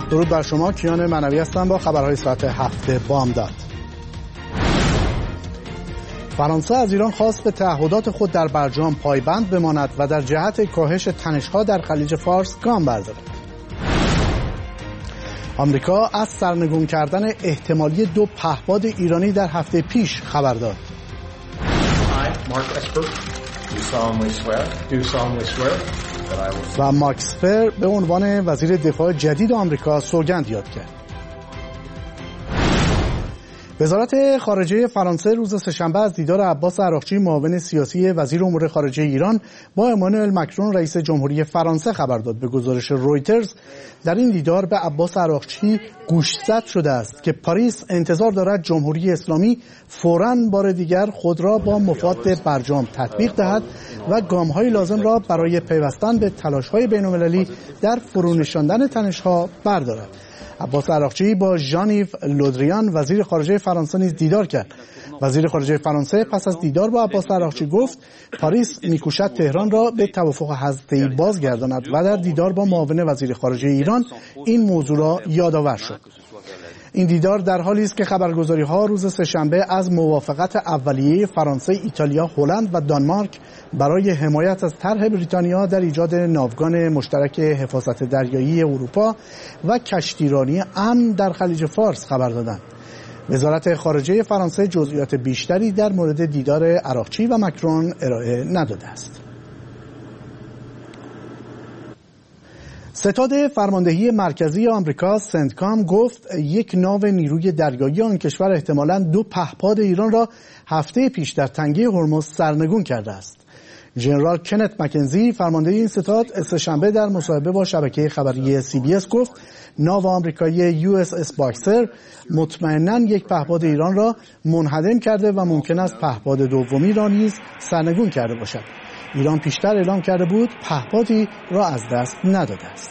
درود بر شما، کیان منوی هستم با خبرهای ساعت 7 بامداد. فرانسه از ایران خواست به تعهدات خود در برجام پایبند بماند و در جهت کاهش تنش‌ها در خلیج فارس گام بردارد. آمریکا از سرنگون کردن احتمالی 2 پهپاد ایرانی در هفته پیش خبر داد. و مارک اسپر به عنوان وزیر دفاع جدید آمریکا سوگند یاد کرد. وزارت خارجه فرانسه روز سه‌شنبه از دیدار عباس عراقچی معاون سیاسی وزیر امور خارجه ایران با امانوئل مکرون رئیس جمهوری فرانسه خبر داد. به گزارش رویترز در این دیدار به عباس عراقچی گوشزد شده است که پاریس انتظار دارد جمهوری اسلامی فوراً بار دیگر خود را با مفاد برجام تطبیق دهد و گام‌های لازم را برای پیوستن به تلاش‌های بین‌المللی در فرونشاندن تنش‌ها بردارد. عباس عراقچی با ژان-ایو لودریان وزیر خارجه فرانسه نیز دیدار کرد. وزیر خارجه فرانسه پس از دیدار با عباس عراقچی گفت پاریس می‌کوشد تهران را به توافق هسته‌ای بازگرداند و در دیدار با معاون وزیر خارجه ایران این موضوع را یادآور شد. این دیدار در حالی است که خبرگزاری‌ها روز سه‌شنبه از موافقت اولیه فرانسه، ایتالیا، هلند و دانمارک برای حمایت از طرح بریتانیا در ایجاد ناوگان مشترک حفاظت دریایی اروپا و کشتیرانی امن در خلیج فارس خبر دادند. وزارت خارجه فرانسه جزئیات بیشتری در مورد دیدار عراقچی و مکرون ارائه نداده است. ستاد فرماندهی مرکزی آمریکا سنتکام گفت یک ناو نیروی دریایی آن کشور احتمالاً 2 پهپاد ایران را هفته پیش در تنگه هرمز سرنگون کرده است. ژنرال کنت مکنزی فرمانده این ستاد سه‌شنبه در مصاحبه با شبکه خبری CBS گفت ناو آمریکایی USS باکسر مطمئناً یک پهپاد ایران را منهدم کرده و ممکن است پهپاد دومی را نیز سرنگون کرده باشد. ایران پیشتر اعلام کرده بود پهپادی را از دست نداده است.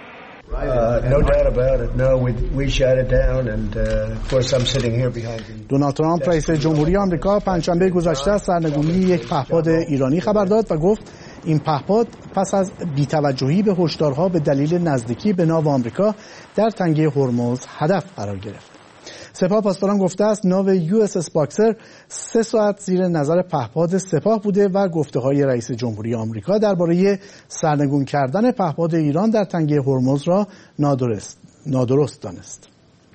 دونالد ترامپ رئیس جمهوری آمریکا پنجشنبه گذشته از سرنگونی یک پهپاد ایرانی خبر داد و گفت این پهپاد پس از بی‌توجهی به هشدارها به دلیل نزدیکی به ناو آمریکا در تنگه هرمز هدف قرار گرفت. سپاه پاسداران گفته است ناو USS باکسر 3 ساعت زیر نظر پهپاد سپاه بوده و گفته‌های رئیس جمهوری آمریکا درباره سرنگون کردن پهپاد ایران در تنگه هرمز را نادرست دانست.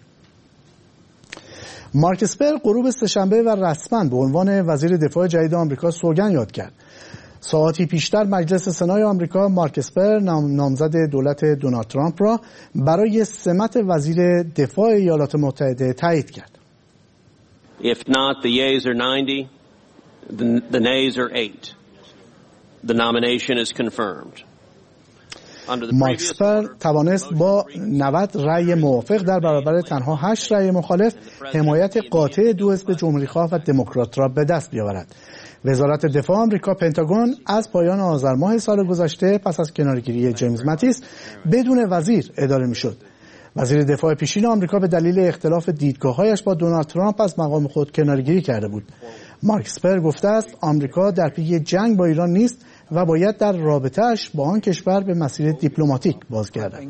مارک اسپر غروب سه‌شنبه و رسما به عنوان وزیر دفاع جدید آمریکا سوگند یاد کرد. ساعتی پیشتر مجلس سنای آمریکا مارک اسپر نامزد دولت دونالد ترامپ را برای سمت وزیر دفاع ایالات متحده تایید کرد. If not the yeas are 90, the nays are 8. The nomination is confirmed. مارک اسپر توانست با 90 رأی موافق در برابر تنها 8 رأی مخالف حمایت قاطع 2 حزب جمهوری‌خواه و دموکرات را به دست بیاورد. وزارت دفاع آمریکا پنتاگون از پایان آذر ماه سال گذشته پس از کنارگیری جیمز ماتیس بدون وزیر اداره می‌شد. وزیر دفاع پیشین آمریکا به دلیل اختلاف دیدگاه‌هایش با دونالد ترامپ از مقام خود کنارگیری کرده بود. مارک اسپر گفته است آمریکا در پی جنگ با ایران نیست و باید در رابطه‌اش با آن کشور به مسیر دیپلماتیک بازگردد.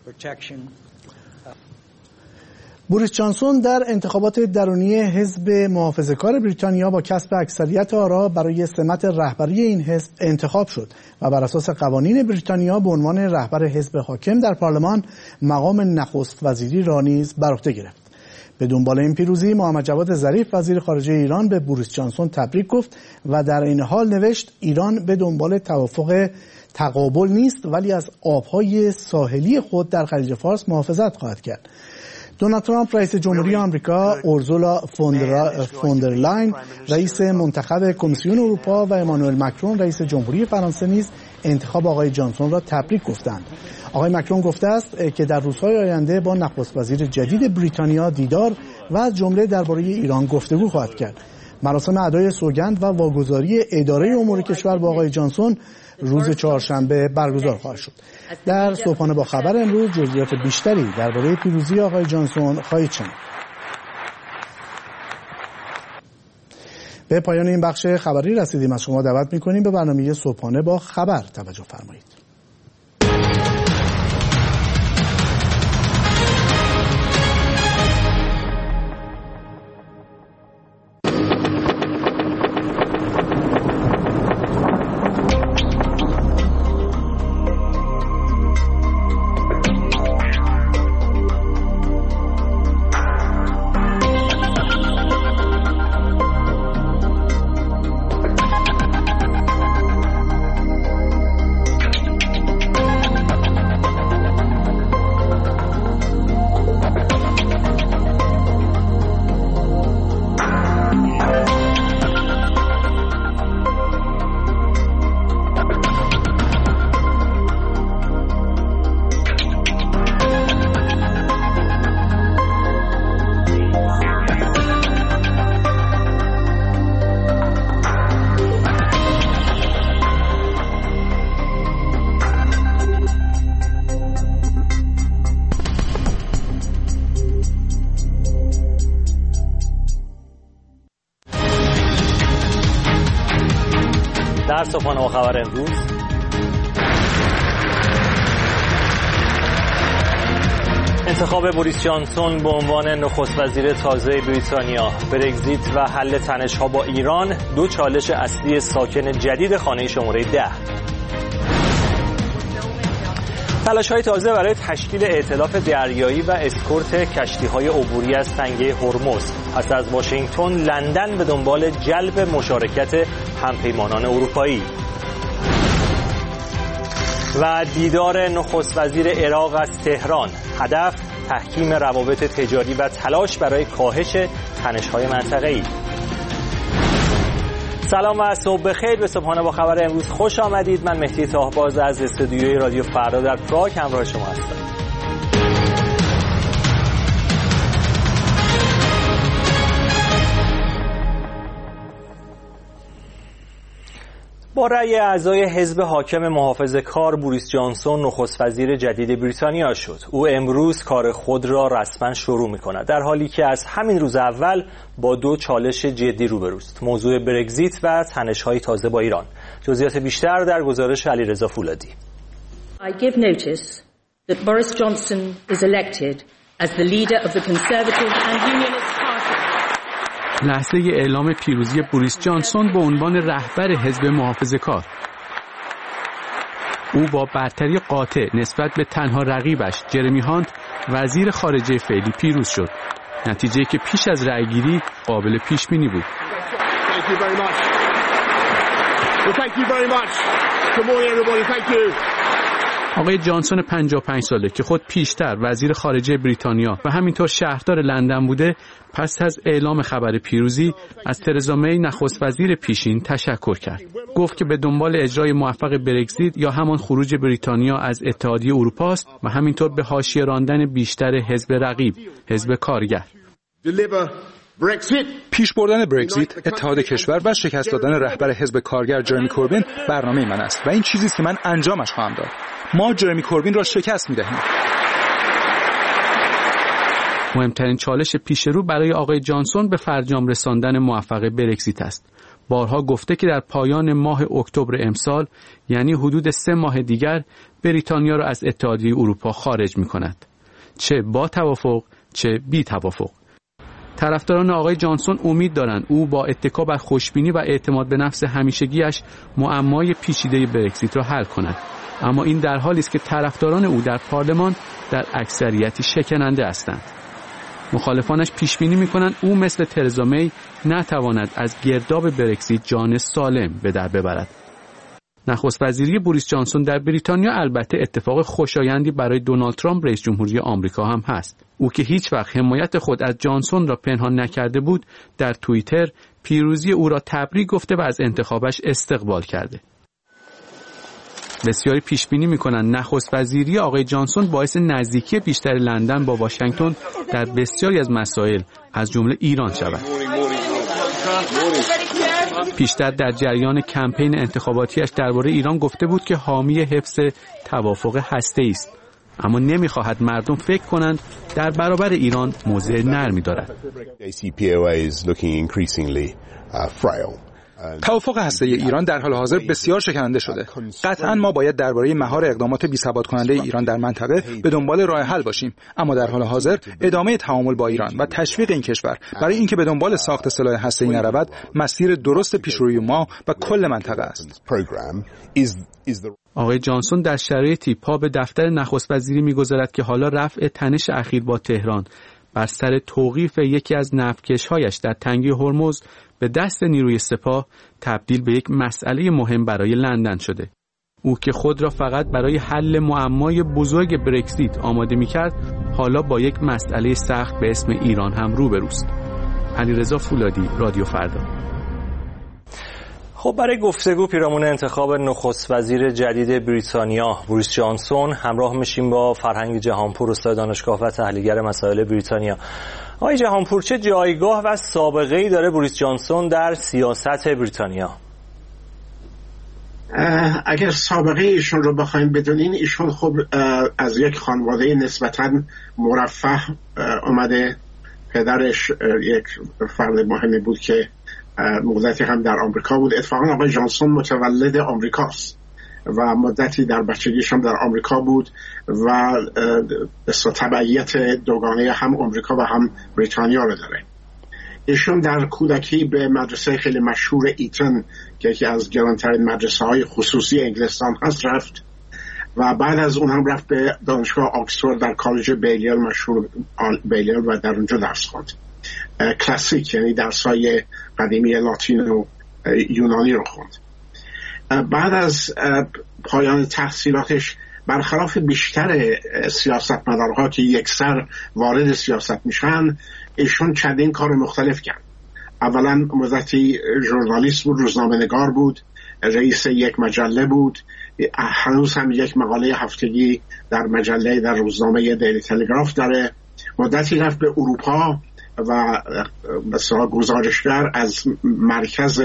بوریس جانسون در انتخابات درونی حزب محافظه‌کار بریتانیا با کسب اکثریت آرا برای سمت رهبری این حزب انتخاب شد و بر اساس قوانین بریتانیا به عنوان رهبر حزب حاکم در پارلمان مقام نخست وزیری را نیز بر عهده گرفت. به دنبال این پیروزی محمد جواد ظریف وزیر خارجه ایران به بوریس جانسون تبریک گفت و در این حال نوشت ایران به دنبال توافق تقابل نیست ولی از آبهای ساحلی خود در خلیج فارس محافظت خواهد کرد. دونالد ترامپ رئیس جمهوری آمریکا، اورزولا فوندرلاین رئیس منتخب کمیسیون اروپا و امانوئل مکرون رئیس جمهوری فرانسه نیز انتخاب آقای جانسون را تبریک گفتند. آقای مکرون گفته است که در روزهای آینده با نخست وزیر جدید بریتانیا دیدار و از جمله درباره ایران گفتگو خواهد کرد. مراسم ادای سوگند و واگذاری اداره امور کشور با آقای جانسون روز چهارشنبه برگزار خواهد شد. در صبحانه با خبر امروز جزئیات بیشتری درباره پیروزی آقای جانسون خواهید شنید. به پایان این بخش خبری رسیدیم. از شما دعوت می‌کنیم به برنامه صبحانه با خبر توجه فرمایید. در صبحانه با خبر امروز. انتخاب بوریس جانسون به عنوان نخست وزیر تازه بریتانیا، برگزیت و حل تنش‌ها با ایران، دو چالش اصلی ساکن جدید خانه شماره 10. تلاش‌های تازه برای تشکیل ائتلاف دریایی و اسکورت کشتی‌های عبوری از تنگه هرمز. پس از واشنگتن، لندن به دنبال جلب مشارکت همپیمانان اروپایی. و دیدار نخست وزیر عراق از تهران، هدف تحکیم روابط تجاری و تلاش برای کاهش تنش‌های منطقه‌ای. سلام و صبح بخیر. به صبحانه با خبر امروز خوش آمدید. من مهدی طاهباز از استودیوی رادیو فردا در پراگ همراه شما هستم. با رأی اعضای حزب حاکم محافظه‌کار، بوریس جانسون نخست وزیر جدید بریتانیا شد. او امروز کار خود را رسما شروع می‌کند، در حالی که از همین روز اول با دو چالش جدی روبروست: موضوع برگزیت و تنش‌های تازه با ایران. جزئیات بیشتر در گزارش علیرضا فولادی. I give notice that Boris Johnson is elected as the leader of the Conservative and Unionist Party. لحظه اعلام پیروزی بوریس جانسون به عنوان رهبر حزب محافظه‌کار. او با برتری قاطع نسبت به تنها رقیبش جرمی هانت وزیر خارجه فعلی پیروز شد، نتیجه‌ای که پیش از رأیگیری قابل پیش بینی بود. آقای جانسون 55 ساله که خود پیشتر وزیر خارجه بریتانیا و همینطور شهردار لندن بوده، پس از اعلام خبر پیروزی از ترزا می نخست وزیر پیشین تشکر کرد. گفت که به دنبال اجرای موفق برگزیت یا همان خروج بریتانیا از اتحادیه اروپا است و همینطور به حاشیه راندن بیشتر حزب رقیب، حزب کارگر. پیش بردن برگزیت، اتحاد کشور و شکست دادن رهبر حزب کارگر جرمی کوربین برنامه من است و این چیزی است که من انجامش خواهم داد. ما جرمی کوربین را شکست می‌دهیم. مهمترین چالش پیش رو برای آقای جانسون به فرجام رساندن موفق برگزیت است. بارها گفته که در پایان ماه اکتبر امسال، یعنی حدود 3 ماه دیگر، بریتانیا را از اتحادیه اروپا خارج می‌کند، چه با توافق چه بی توافق. طرفداران آقای جانسون امید دارند او با اتکا بر خوشبینی و اعتماد به نفس همیشگیش معمای پیچیده برگزیت را حل کند، اما این در حالی است که طرفداران او در پارلمان در اکثریتی شکننده هستند. مخالفانش پیش بینی می‌کنند او مثل ترزا می نتواند از گرداب برگزیت جان سالم به در ببرد. نخست وزیری بوریس جانسون در بریتانیا البته اتفاق خوشایندی برای دونالد ترامپ رئیس جمهوری آمریکا هم هست. او که هیچ وقت حمایت خود از جانسون را پنهان نکرده بود، در توییتر پیروزی او را تبریک گفته و از انتخابش استقبال کرده. بسیاری پیش بینی می‌کنند نخست وزیری آقای جانسون باعث نزدیکی بیشتر لندن با واشنگتن در بسیاری از مسائل از جمله ایران شود. پیشتر در جریان کمپین انتخاباتیش درباره ایران گفته بود که حامی حفظ توافق هسته‌ای است، اما نمی‌خواهد مردم فکر کنند در برابر ایران موضع نرمی دارد. توافق هسته‌ای ایران در حال حاضر بسیار شکننده شده. قطعاً ما باید درباره مهار اقدامات بی‌ثبات کننده ایران در منطقه به دنبال راه حل باشیم، اما در حال حاضر ادامه تعامل با ایران و تشویق این کشور برای اینکه به دنبال ساخت سلاح هسته‌ای نرود، مسیر درست پیشروی ما و کل منطقه است. آقای جانسون در شرایطی پا به دفتر نخست وزیری می‌گذارد که حالا رفع تنش اخیر با تهران بر سر توقیف یکی از نفتکش‌هایش در تنگه هرمز به دست نیروی سپاه تبدیل به یک مسئله مهم برای لندن شده. او که خود را فقط برای حل معمای بزرگ برگزیت آماده می‌کرد، حالا با یک مسئله سخت به اسم ایران هم روبروست. علیرضا فولادی، رادیو فردا. خب برای گفتگو پیرامون انتخاب نخست وزیر جدید بریتانیا بوریس جانسون همراه میشیم با فرهنگ جهانپور، استاد دانشگاه و تحلیلگر مسائل بریتانیا. آقای جهانپور، چه جایگاه و سابقه‌ای داره بوریس جانسون در سیاست بریتانیا؟ اگر سابقه ایشون رو بخوایم بدونین، ایشون خب از یک خانواده نسبتاً مرفه اومده. پدرش یک فرد مهمی بود که مدتی هم در آمریکا بود. اتفاقا آقای جانسون متولد آمریکاست و مدتی در بچگیش هم در آمریکا بود و تبعیت دوگانه هم آمریکا و هم بریتانیا رو داره. ایشون در کودکی به مدرسه خیلی مشهور ایتن که یکی از گرانترین مدرسه های خصوصی انگلستان هست رفت و بعد از اون هم رفت به دانشگاه آکسفورد در کالج بیلیل مشهور بیلیل و در اونجا درس خواند. کلاسیک، یعنی درس‌های قدیمی لاتین و یونانی رو خوند. بعد از پایان تحصیلاتش برخلاف بیشتر سیاستمدارها که یکسر وارد سیاست میشن، ایشون چندین کار مختلف کرد. اولا مدتی ژورنالیست بود، روزنامه‌نگار بود، رئیس یک مجله بود، هنوز هم یک مقاله هفتگی در مجله در روزنامه دیلی تلگراف داره. مدتی رفت به اروپا و مثلا گزارشگر از مرکز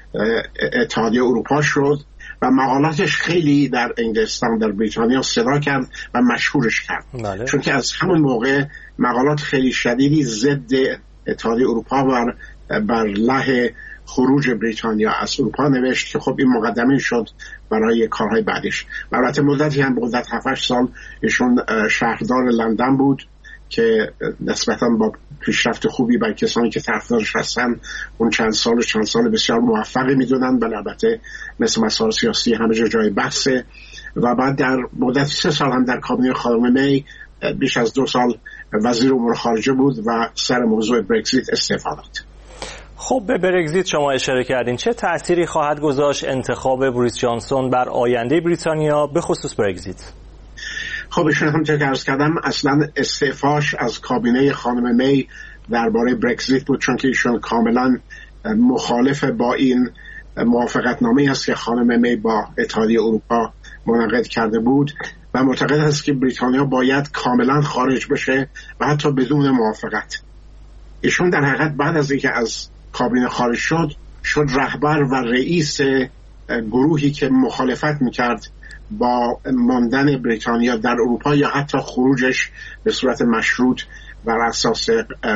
اتحادیه اروپا شد و مقالاتش خیلی در انگلستان در بریتانیا صدا کرد و مشهورش کرد. بله. چون که از همون موقع مقالات خیلی شدیدی ضد اتحادیه اروپا و بر له خروج بریتانیا از اروپا نوشت که خب این مقدمه شد برای کارهای بعدش. البته مدتی هم مدت 7-8 سال ایشون شهردار لندن بود که نسبتاً با پیشرفت خوبی برای کسانی که طرفدارش هستن اون چند سال بسیار موفقی میدونن. ولی البته مثل مسائل سیاسی همه جای بحثه. و بعد در مدت 3 سال هم در کابینه خانم می بیش از 2 سال وزیر امور خارجه بود و سر موضوع برگزیت استعفا داد. خب به برگزیت شما اشاره کردین، چه تأثیری خواهد گذاشت انتخاب بوریس جانسون بر آینده بریتانیا به خصوص برگزیت؟ خب ایشون هم که عرض کردم اصلا استعفاش از کابینه خانم می درباره برگزیت بود، چون که ایشون کاملا مخالف با این موافقتنامه است که خانم می با اتحادیه اروپا منعقد کرده بود و معتقد است که بریتانیا باید کاملا خارج بشه و حتی بدون موافقت. ایشون در حقیقت بعد از اینکه از کابینه خارج شد رهبر و رئیس گروهی که مخالفت میکرد با ماندن بریتانیا در اروپا یا حتی خروجش به صورت مشروط بر اساس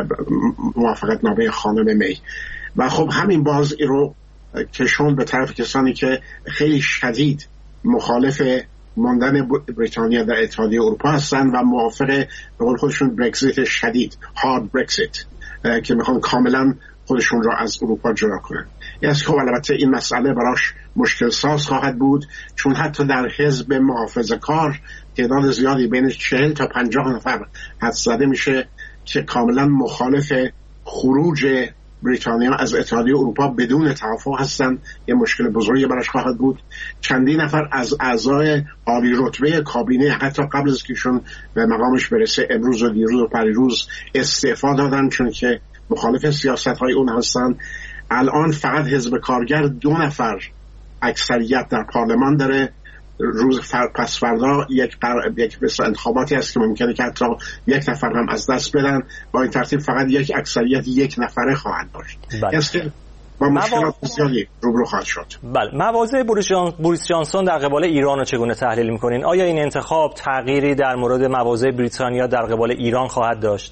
موافقتنامه خانم می. و خب همین باز این رو کشوند به طرف کسانی که خیلی شدید مخالف ماندن بریتانیا در اتحادیه اروپا هستن و موافق به قول خودشون برگزیت شدید، هارد برگزیت، که میخوان کاملا خودشون را از اروپا جدا کنن. خب البته این مسئله براش مشکل ساز خواهد بود، چون حتی در حزب محافظه‌کار تعداد زیادی بین 40 تا 50 نفر حدس زده میشه که کاملا مخالف خروج بریتانیا از اتحادیه اروپا بدون توافق هستن. یه مشکل بزرگی براش خواهد بود. چندین نفر از اعضای عالی رتبه کابینه حتی قبل از که ایشون به مقامش برسه امروز و دیروز و پریروز استعفا دادن، چون که مخالف سیاست‌های اون هستن. الان فقط حزب کارگر 2 نفر اکثریت در پارلمان داره. روز پس فردا یک انتخاباتی هست که ممکنه که حتی 1 نفر هم از دست بدن. با این ترتیب فقط یک اکثریت 1 نفره خواهد داشت. بله. با مشکلات زیادی روبرو خواهد شد. بله. مواضع بوریس جانسون در قبال ایران رو چگونه تحلیل می‌کنین؟ آیا این انتخاب تغییری در مورد مواضع بریتانیا در قبال ایران خواهد داشت؟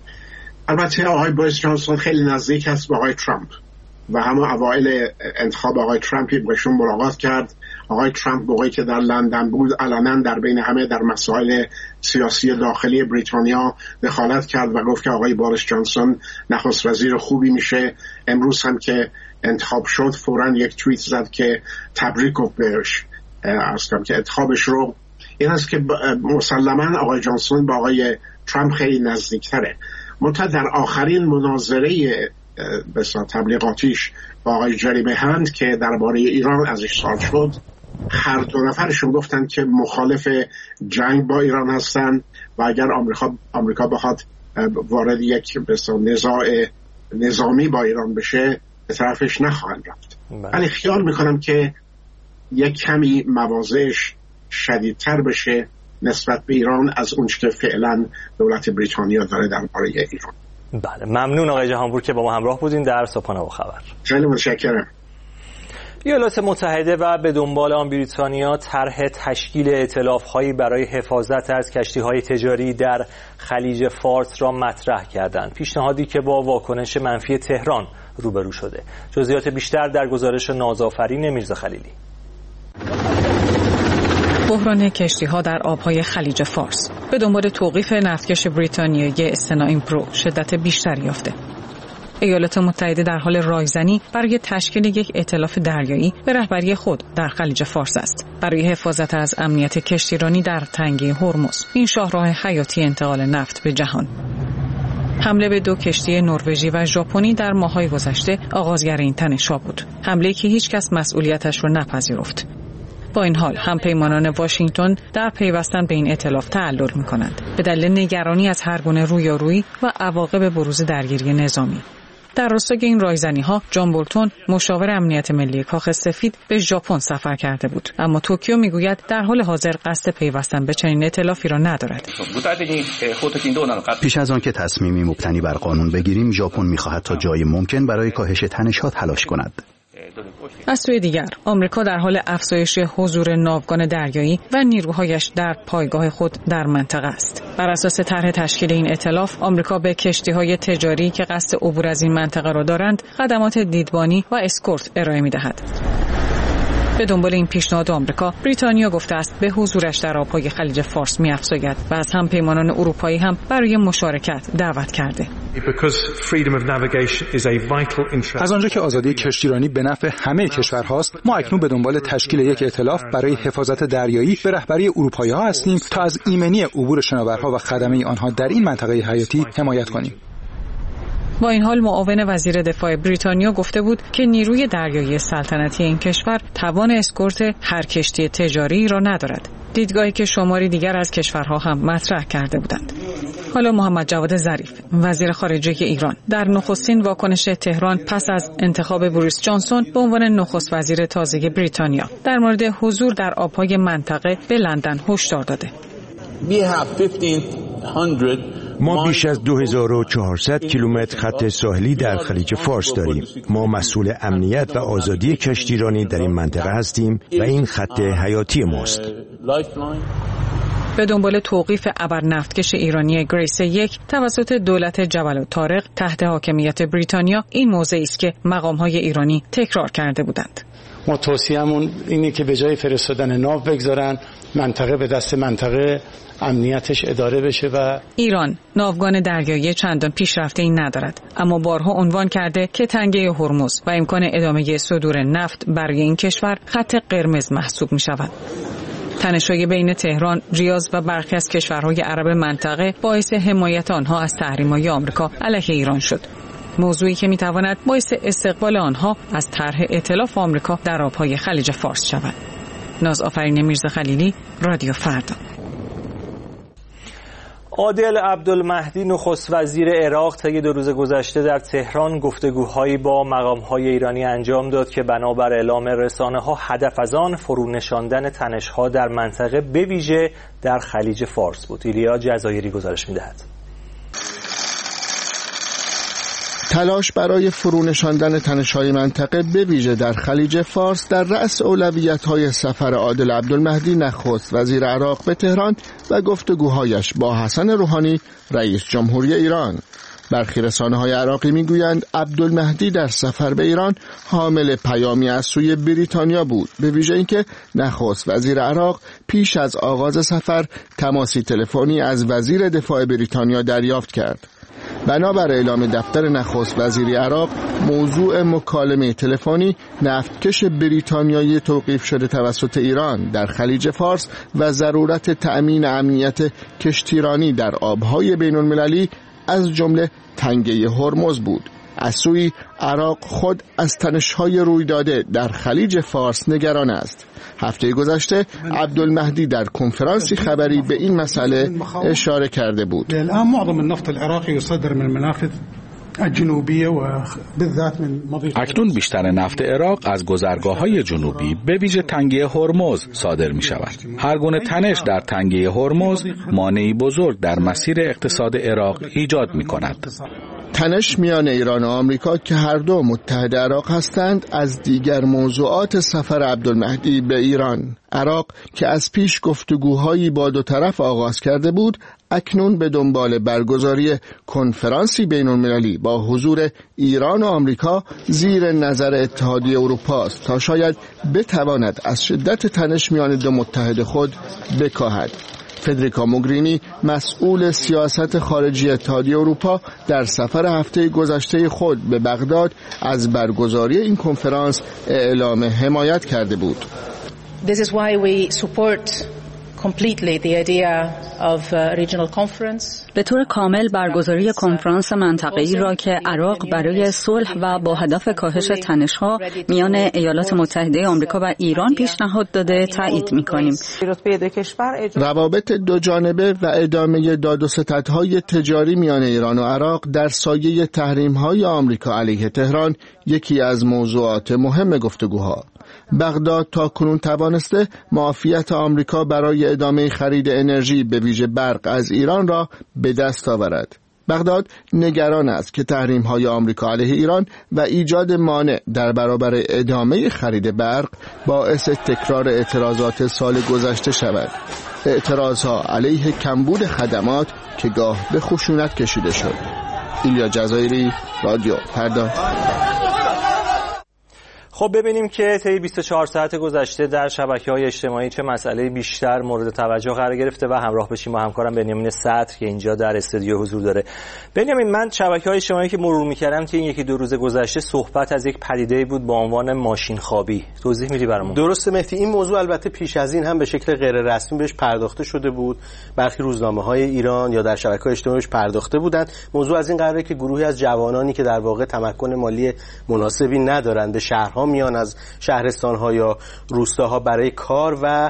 البته آقای بوریس جانسون خیلی نزدیک است به آقای ترامپ و همون اوایل انتخاب آقای ترامپی بهشون ملاقات کرد. آقای ترامپ موقعی که در لندن بود علنا در بین همه در مسائل سیاسی داخلی بریتانیا دخالت کرد و گفت که آقای بوریس جانسون نخست وزیر خوبی میشه. امروز هم که انتخاب شد فوراً یک توییت زد که تبریک گفت بهش که انتخابش رو. این است که مسلماً آقای جانسون با آقای ترامپ خیلی نزدیکتره. منتها در آخرین مناظره بسیار تبلیغاتیش با آقای جریمی هند که درباره ایران ازش سوال شد، هر 2 نفرشون گفتن که مخالف جنگ با ایران هستن و اگر آمریکا بخواد وارد یک بسیار نزاع نظامی با ایران بشه به طرفش نخواهند رفت. ولی خیال میکنم که یک کمی مواضعش شدیدتر بشه نسبت به ایران از اون که فعلا دولت بریتانیا داره درباره ایران. بله، ممنون آقای جهانپور که با ما همراه بودین در صبحانه و خبر. خیلی متشکرم. ایالات متحده و به دنبال آن بریتانیا طرح تشکیل ائتلاف‌هایی برای حفاظت از کشتی‌های تجاری در خلیج فارس را مطرح کردند. پیشنهادی که با واکنش منفی تهران روبرو شده. جزئیات بیشتر در گزارش نازآفرین میرزا خلیلی. بحران کشتی‌ها در آب‌های خلیج فارس به دنبال توقیف نفتکش بریتانیایی استنا ایمپرو شدت بیشتری یافته. ایالات متحده در حال رایزنی برای تشکیل یک ائتلاف دریایی به رهبری خود در خلیج فارس است برای حفاظت از امنیت کشتیرانی در تنگه هرمز، این شاهراه حیاتی انتقال نفت به جهان. حمله به 2 کشتی نروژی و ژاپنی در ماه‌های گذشته آغازگر این تنش‌ها بود. حمله‌ای که هیچ کس مسئولیتش را نپذیرفت. با این حال همپیمانان واشنگتن در پیوستن به این ائتلاف تعلل می‌کنند به دلیل نگرانی از هر گونه رویارویی و عواقب بروز درگیری نظامی. در راستای این رایزنی‌ها جان بولتون مشاور امنیت ملی کاخ سفید به ژاپن سفر کرده بود، اما توکیو میگوید در حال حاضر قصد پیوستن به چنین ائتلافی را ندارد. پیش از آن که تصمیمی مبتنی بر قانون بگیریم، ژاپن می‌خواهد تا جای ممکن برای کاهش تنش‌ها تلاش کند. از سوی دیگر آمریکا در حال افزایش حضور ناوگان دریایی و نیروهایش در پایگاه خود در منطقه است. بر اساس طرح تشکیل این ائتلاف، آمریکا به کشتی‌های تجاری که قصد عبور از این منطقه را دارند خدمات دیدبانی و اسکورت ارائه می‌دهد. به دنبال این پیشنهاد آمریکا، بریتانیا گفته است به حضورش در آب‌های خلیج فارس می‌افزاید و از همپیمانان اروپایی هم برای مشارکت دعوت کرده. از آنجا که آزادی کشتیرانی به نفع همه کشورهاست، ما اکنون به دنبال تشکیل یک ائتلاف برای حفاظت دریایی به رهبری اروپایی‌ها هستیم تا از ایمنی عبور شناورها و خدمه آنها در این منطقه حیاتی حمایت کنیم. با این حال معاون وزیر دفاع بریتانیا گفته بود که نیروی دریایی سلطنتی این کشور توان اسکورت هر کشتی تجاری را ندارد، دیدگاهی که شماری دیگر از کشورها هم مطرح کرده بودند. حالا محمد جواد ظریف وزیر خارجه ایران در نخستین واکنش تهران پس از انتخاب بوریس جانسون به عنوان نخست وزیر تازه بریتانیا در مورد حضور در آب‌های منطقه به لندن هشدار داده. ما بیش از 2400 کیلومتر خط ساحلی در خلیج فارس داریم. ما مسئول امنیت و آزادی کشتیرانی در این منطقه هستیم و این خط حیاتی ماست. به دنبال توقیف ابر نفتکش ایرانی گریس 1 توسط دولت جبل الطارق تحت حاکمیت بریتانیا، این موضعی است که مقام‌های ایرانی تکرار کرده بودند. ما توصیه‌مون اینه که به جای فرستادن ناو بگذارن منطقه به دست منطقه امنیتش اداره بشه. و ایران ناوگان دریایی چندان پیشرفته‌ای ندارد، اما بارها عنوان کرده که تنگه هرمز و امکان ادامه صدور نفت برای این کشور خط قرمز محسوب می‌شود. تنش‌های بین تهران، ریاض و برخی از کشورهای عرب منطقه باعث حمایت آنها از تحریم‌های آمریکا علیه ایران شد. موضوعی که می‌تواند باعث استقبال آنها از طرح ائتلاف آمریکا در آب‌های خلیج فارس شود. نازآفرین میرزا خلیلی، رادیو فردا. عادل عبدالمهدی نخست وزیر عراق طی 2 روز گذشته در تهران گفتگوهایی با مقام‌های ایرانی انجام داد که بنابر اعلام رسانه‌ها هدف از آن فرونشاندن تنش‌ها در منطقه به ویژه در خلیج فارس بود. ایلیا جزایری گزارش می‌دهد. تلاش برای فرونشاندن تنش‌های منطقه به ویژه در خلیج فارس در رأس اولویت‌های سفر عادل عبدالمهدی نخست وزیر عراق به تهران و گفتگوهایش با حسن روحانی رئیس جمهوری ایران. برخی رسانه‌های عراقی می‌گویند عبدالمهدی در سفر به ایران حامل پیامی از سوی بریتانیا بود، به ویژه اینکه نخست وزیر عراق پیش از آغاز سفر تماسی تلفنی از وزیر دفاع بریتانیا دریافت کرد. بنابر اعلام دفتر نخست وزیری عراق، موضوع مکالمه تلفنی نفتکش بریتانیایی توقیف شده توسط ایران در خلیج فارس و ضرورت تأمین امنیت کشتیرانی در آبهای بین‌المللی از جمله تنگه هرمز بود. از سوی عراق خود از تنش‌های رویداده در خلیج فارس نگران است. هفته گذشته عبدالمهدی در کنفرانسی خبری به این مسئله اشاره کرده بود. الان معظم النفط العراقي يصدر من المنافذ الجنوبیه و بالذات من مضيق. اکنون بیشتر نفت عراق از گذرگاه‌های جنوبی به ویژه تنگه هرمز صادر می‌شود. هر گونه تنش در تنگه هرمز مانعی بزرگ در مسیر اقتصاد عراق ایجاد می‌کند. تنش میان ایران و آمریکا که هر دو متحد عراق هستند از دیگر موضوعات سفر عبدالمهدی به ایران. عراق که از پیش گفتگوهایی با دو طرف آغاز کرده بود، اکنون به دنبال برگزاری کنفرانسی بین‌المللی با حضور ایران و آمریکا زیر نظر اتحادیه اروپا است تا شاید بتواند از شدت تنش میان دو متحد خود بکاهد. فدریکا موگرینی مسئول سیاست خارجی اتحادیه اروپا در سفر هفته گذشته خود به بغداد از برگزاری این کنفرانس اعلام حمایت کرده بود. This is why we support completely the idea of regional conference. به طور کامل برگزاری کنفرانس منطقه‌ای را که عراق برای صلح و با هدف کاهش تنش‌ها میان ایالات متحده آمریکا و ایران پیشنهاد داده تایید می‌کنیم. روابط دو جانبه و ادامه داد و ستدهای تجاری میان ایران و عراق در سایه تحریم‌های آمریکا علیه تهران یکی از موضوعات مهم گفتگوها. بغداد تا کنون توانسته معافیت آمریکا برای ادامه خرید انرژی به ویژه برق از ایران را به دست آورد. بغداد نگران است که تحریم‌های آمریکا علیه ایران و ایجاد مانع در برابر ادامه خرید برق باعث تکرار اعتراضات سال گذشته شود. اعتراضها علیه کمبود خدمات که گاه به خشونت کشیده شد. ایلیا جزایری، رادیو فردا. خب ببینیم که طی 24 ساعت گذشته در شبکه‌های اجتماعی چه مسئله بیشتر مورد توجه قرار گرفته و همراه بشیم با همکارم بنیامین صدر که اینجا در استودیو حضور داره. بنیامین، من شبکه‌های اجتماعی که مرور می‌کردم طی این یکی دو روز گذشته صحبت از یک پدیده‌ای بود با عنوان ماشین خوابی. توضیح میدی برامون؟ درسته مهدی، این موضوع البته پیش از این هم به شکل غیر رسمی بهش پرداخته شده بود. برخی روزنامه‌های ایران یا در شبکه‌های اجتماعی پرداخته بودند. موضوع از این قراره که گروهی از جوانانی که در واقع تمکن مالی مناسبی ندارند به شهرها میان از شهرستان‌ها یا روستاها برای کار و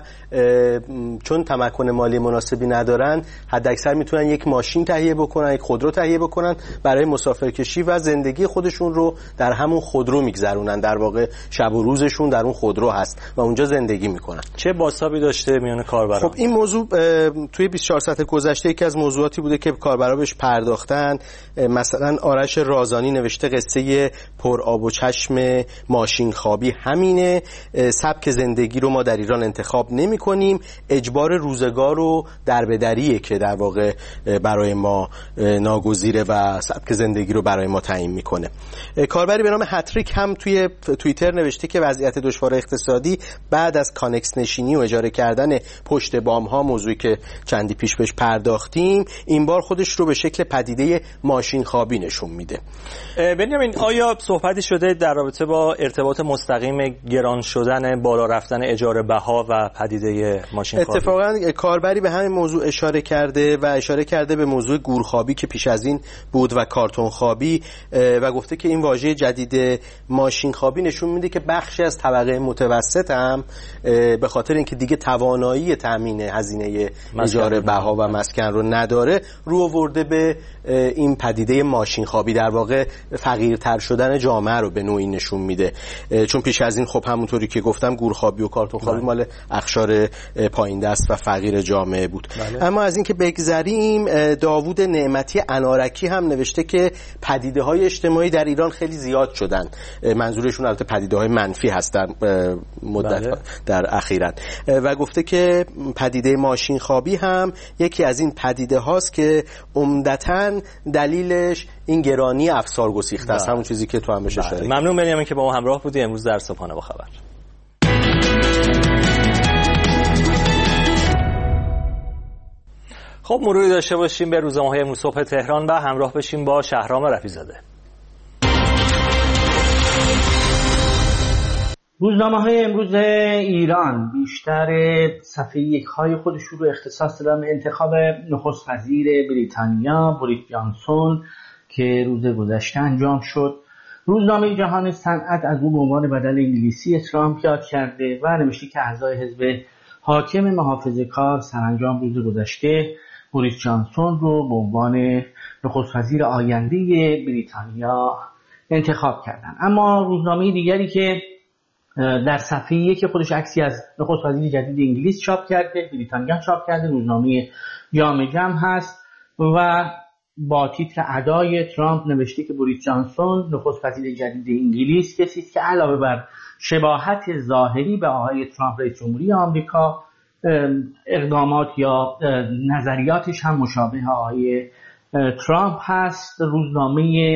چون تمکن مالی مناسبی ندارن حداکثر میتونن یک ماشین تهیه بکنن، یک خودرو تهیه بکنن برای مسافرکشی و زندگی خودشون رو در همون خودرو میگذرونن. در واقع شب و روزشون در اون خودرو هست و اونجا زندگی میکنن. چه بازتابی داشته میان کاربران؟ خب این موضوع توی 24 ساعت گذشته یکی از موضوعاتی بوده که کاربرا بهش پرداختن. مثلا آرش رازانی نوشته قصه پر آب و چشم ماشین خوابی همینه. سبک زندگی رو ما در ایران انتخاب نمی‌کنیم، اجبار روزگار و دربدریه که در واقع برای ما ناگزیره و سبک زندگی رو برای ما تعیین میکنه. کاربری به نام هتریک هم توی توییتر نوشته که وضعیت دشوار اقتصادی بعد از کانکس نشینی و اجاره کردن پشت بام ها، موضوعی که چندی پیش بهش پرداختیم، این بار خودش رو به شکل پدیده ماشین خوابی نشون میده. بنیامین، آیا صحبتی شده در رابطه با ارتباط مستقیم گران شدن، بالا رفتن اجاره بها و پدیده ماشین خوابی؟ اتفاقا کاربری به همین موضوع اشاره کرده و اشاره کرده به موضوع گورخوابی که پیش از این بود و کارتون خوابی و گفته که این واژه جدید ماشین خوابی نشون میده که بخشی از طبقه متوسط هم به خاطر اینکه دیگه توانایی تامین هزینه اجاره بها و مسکن رو نداره، رو آورده به این پدیده ماشین خوابی. در واقع فقیرتر شدن جامعه رو به نوعی نشون میده، چون پیش از این خب همونطوری که گفتم گورخوابی و کارتون خوابی مال اخشار پایین دست و فقیر جامعه بود. اما از این که بگذریم، داوود نعمتی انارکی هم نوشته که پدیده‌های اجتماعی در ایران خیلی زیاد شدن. منظورشون البته پدیده‌های منفی هست در مدت در اخیراً، و گفته که پدیده ماشین خوابی هم یکی از این پدیده هاست که عمدتاً دلیلش این گرانی افسار گسیخته است، همون چیزی که تو هم بهش اشاره کردی. ممنون بنیامین که با ما همراه بودی امروز در صبحانه با خبر. خب مروری داشته باشیم به روزنامه‌های امروز صبح تهران و همراه بشیم با شهرام رفیع‌زاده. روزنامه‌های امروز ایران بیشتر صفحه یک‌های خودشون رو اختصاص دادن به انتخاب نخست وزیر بریتانیا بوریس جانسون که روز گذشته انجام شد. روزنامه جهان صنعت از او به عنوان بدل انگلیسی ترامپ یاد کرده و نوشته که اعضای حزب حاکم محافظه‌کار سرانجام روز گذشته بوریس جانسون رو به عنوان نخست وزیر آینده بریتانیا انتخاب کردن. اما روزنامه دیگری که در صفحه یک خودش عکسی از نخست وزیر جدید انگلیس چاپ کرده، بریتانیا چاپ کرده، روزنامه جامعه جمع هست و با تیتر ادای ترامپ نوشته که بوریس جانسون نخست وزیر جدید انگلیس کسی است که علاوه بر شباهت ظاهری به آقای ترامپ رئیس جمهوری آمریکا اقدامات یا نظریاتش هم مشابه آقای ترامپ هست. روزنامه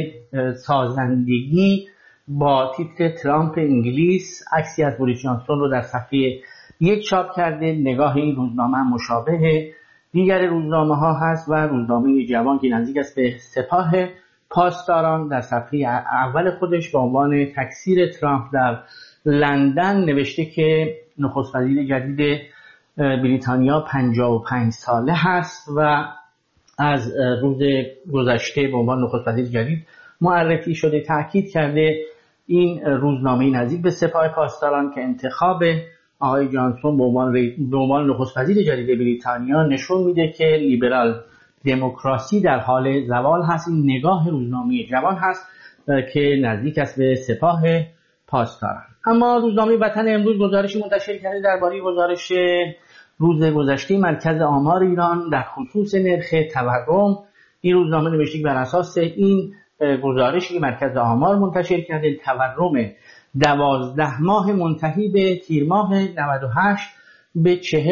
سازندگی با تیتر ترامپ انگلیس عکسی از بوریس جانسون رو در صفحه 1 چاپ کرده. نگاه این روزنامه هم مشابه دیگر روزنامه ها هست و روزنامه جوان که نزدیک است به سپاه پاسداران در صفحه اول خودش به عنوان تکثیر ترامپ در لندن نوشته که نخست وزیر جدید بریتانیا 55 ساله هست و از روز گذشته به عنوان نخست وزیر جدید معرفی شده. تأکید کرده این روزنامه نزدیک به سپاه پاسداران که انتخاب آقای جانسون به عنوان نخست وزیر جدید بریتانیا نشون میده که لیبرال دموکراسی در حال زوال هست. این نگاه روزنامه جوان هست که نزدیک است به سپاه پاسداران. اما روزنامه وطن امروز گزارشی منتشر کرده درباره گزارش روز گذشته مرکز آمار ایران در خصوص نرخ تورم. این روزنامه نوشته که بر اساس این گزارشی که مرکز آمار منتشر کرده تورم 12 ماه منتهی به تیر ماه 98 به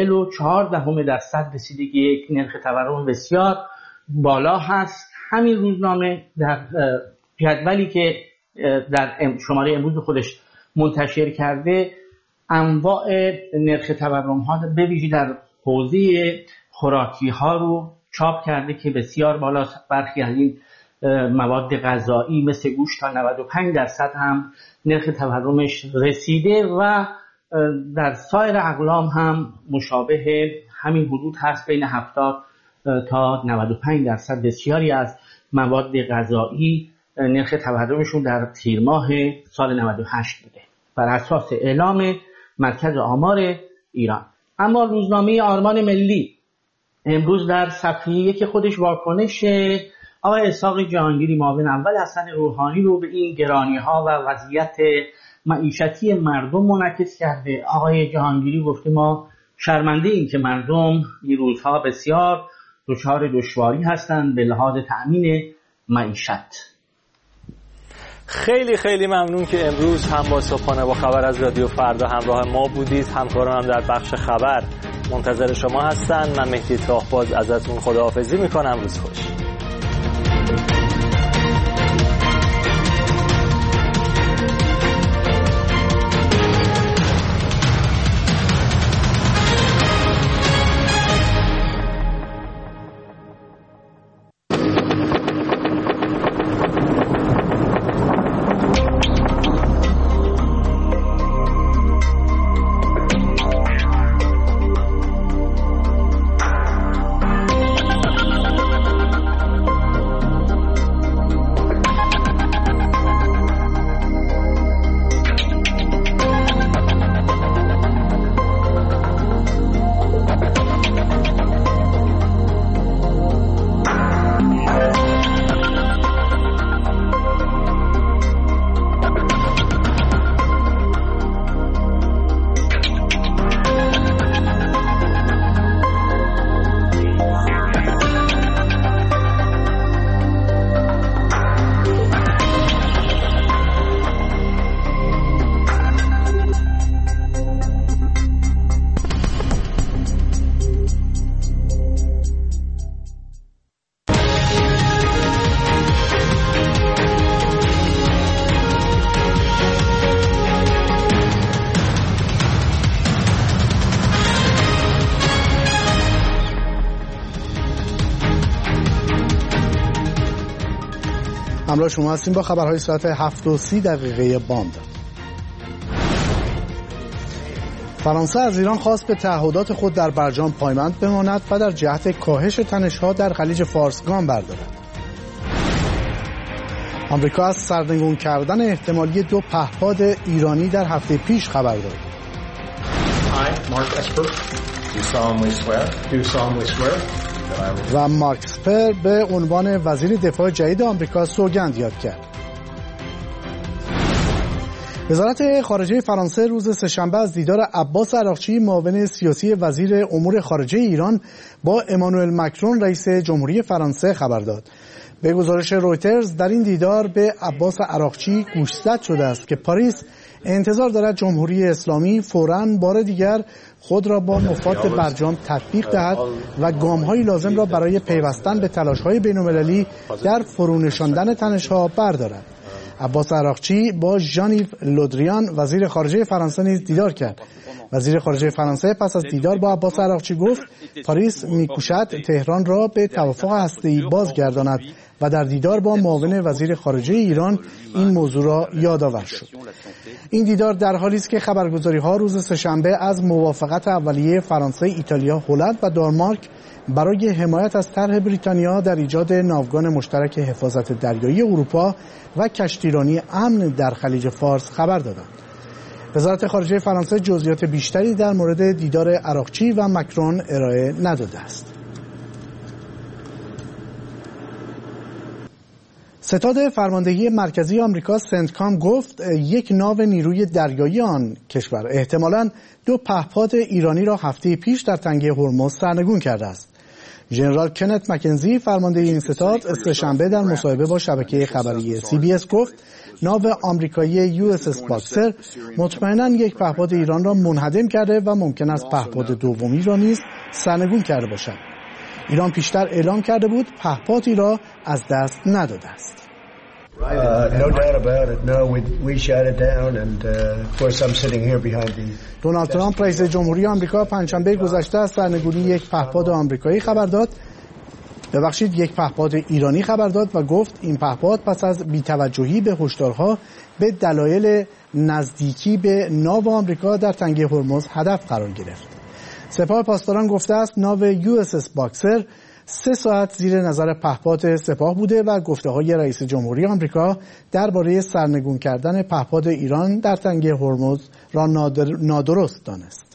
44% رسیده که یک نرخ تورم بسیار بالا هست. همین روزنامه در جدولی که در شماره امروز خودش منتشر کرده انواع نرخ تورم ها به ویژه در حوزه خوراکی ها رو چاپ کرده که بسیار بالاست. برخی از این مواد غذایی مثل گوشت تا 95% هم نرخ تورمش رسیده و در سایر اقلام هم مشابه همین حدود هست، بین 70 تا 95%. بسیاری از مواد غذایی نرخ تورمشون در تیر ماه سال 98 بوده بر اساس اعلام مرکز آمار ایران. اما روزنامه آرمان ملی امروز در صفحه 1 خودش واکنش آقای اسحاق جهانگیری معاون اول حسن روحانی رو به این گرانی ها و وضعیت معیشتی مردم منعکس کرده. آقای جهانگیری گفته ما شرمنده ایم که مردم این روزها بسیار دچار دشواری هستند به لحاظ تأمین معیشت. خیلی خیلی ممنون که امروز هم با صبحانه با خبر از رادیو فردا همراه ما بودید. همکارانم در بخش خبر منتظر شما هستن. من مهدی تاهباز ازتون خداحافظی میکنم. روز خوش. همراه شما هستیم با خبرهای ساعت 7:30 باند. فرانسه از ایران خواست به تعهدات خود در برجام پایبند بماند و در جهت کاهش تنش‌ها در خلیج فارس گام بردارد. آمریکا از سردرگم کردن احتمالی 2 پهپاد ایرانی در هفته پیش خبر داد. و مارک اسپر به عنوان وزیر دفاع جدید آمریکا سوگند یاد کرد. وزارت خارجه فرانسه روز سه‌شنبه از دیدار عباس عراقچی معاون سیاسی وزیر امور خارجه ایران با امانوئل مکرون رئیس جمهوری فرانسه خبر داد. به گزارش رویترز در این دیدار به عباس عراقچی گوشزد شده است که پاریس انتظار دارد جمهوری اسلامی فوراً بار دیگر خود را با مفاد برجام تطبیق دهد و گام‌های لازم را برای پیوستن به تلاش‌های بین‌المللی در فرونشاندن تنش‌ها بردارد. عباس عراقچی با ژان-یو لودریان وزیر خارجه فرانسه نیز دیدار کرد. وزیر خارجه فرانسه پس از دیدار با عباس عراقچی گفت پاریس می‌کوشد تهران را به توافق هسته‌ای بازگرداند و در دیدار با معاون وزیر خارجه ایران این موضوع را یادآور شد. این دیدار در حالی است که خبرگزاری‌ها روز سه‌شنبه از موافقت اولیه فرانسه، ایتالیا، هلند و دانمارک برای حمایت از طرح بریتانیا در ایجاد ناوگان مشترک حفاظت دریایی اروپا و کشتیرانی امن در خلیج فارس خبر دادند. وزارت خارجه فرانسه جزئیات بیشتری در مورد دیدار عراقچی و مکرون ارائه نداده است. ستاد فرماندهی مرکزی آمریکا سنتکام گفت یک ناو نیروی دریایی آن کشور احتمالاً 2 پهپاد ایرانی را هفته پیش در تنگه هرمز سرنگون کرده است. ژنرال کنت مکنزی فرمانده این ستاد سه‌شنبه در مصاحبه با شبکه خبری CBS گفت ناو آمریکایی USS باکسر مطمئناً یک پهپاد ایران را منهدم کرده و ممکن است پهپاد دومی را نیز سرنگون کرده باشد. ایران پیشتر اعلام کرده بود پهپادی را از دست نداده است. دونالد ترامپ رئیس جمهوری آمریکا پنجشنبه گذشته از سرنگونی یک پهپاد آمریکایی یک پهپاد ایرانی خبر داد و گفت این پهپاد پس از بی‌توجهی به هشدارها به دلایل نزدیکی به ناو آمریکا در تنگه هرمز هدف قرار گرفت. سپاه پاسداران گفته است ناو USS باکسر 3 ساعت زیر نظر پهپاد سپاه بوده و گفته‌های رئیس جمهوری آمریکا درباره سرنگون کردن پهپاد ایران در تنگه هرمز را نادرست دانست.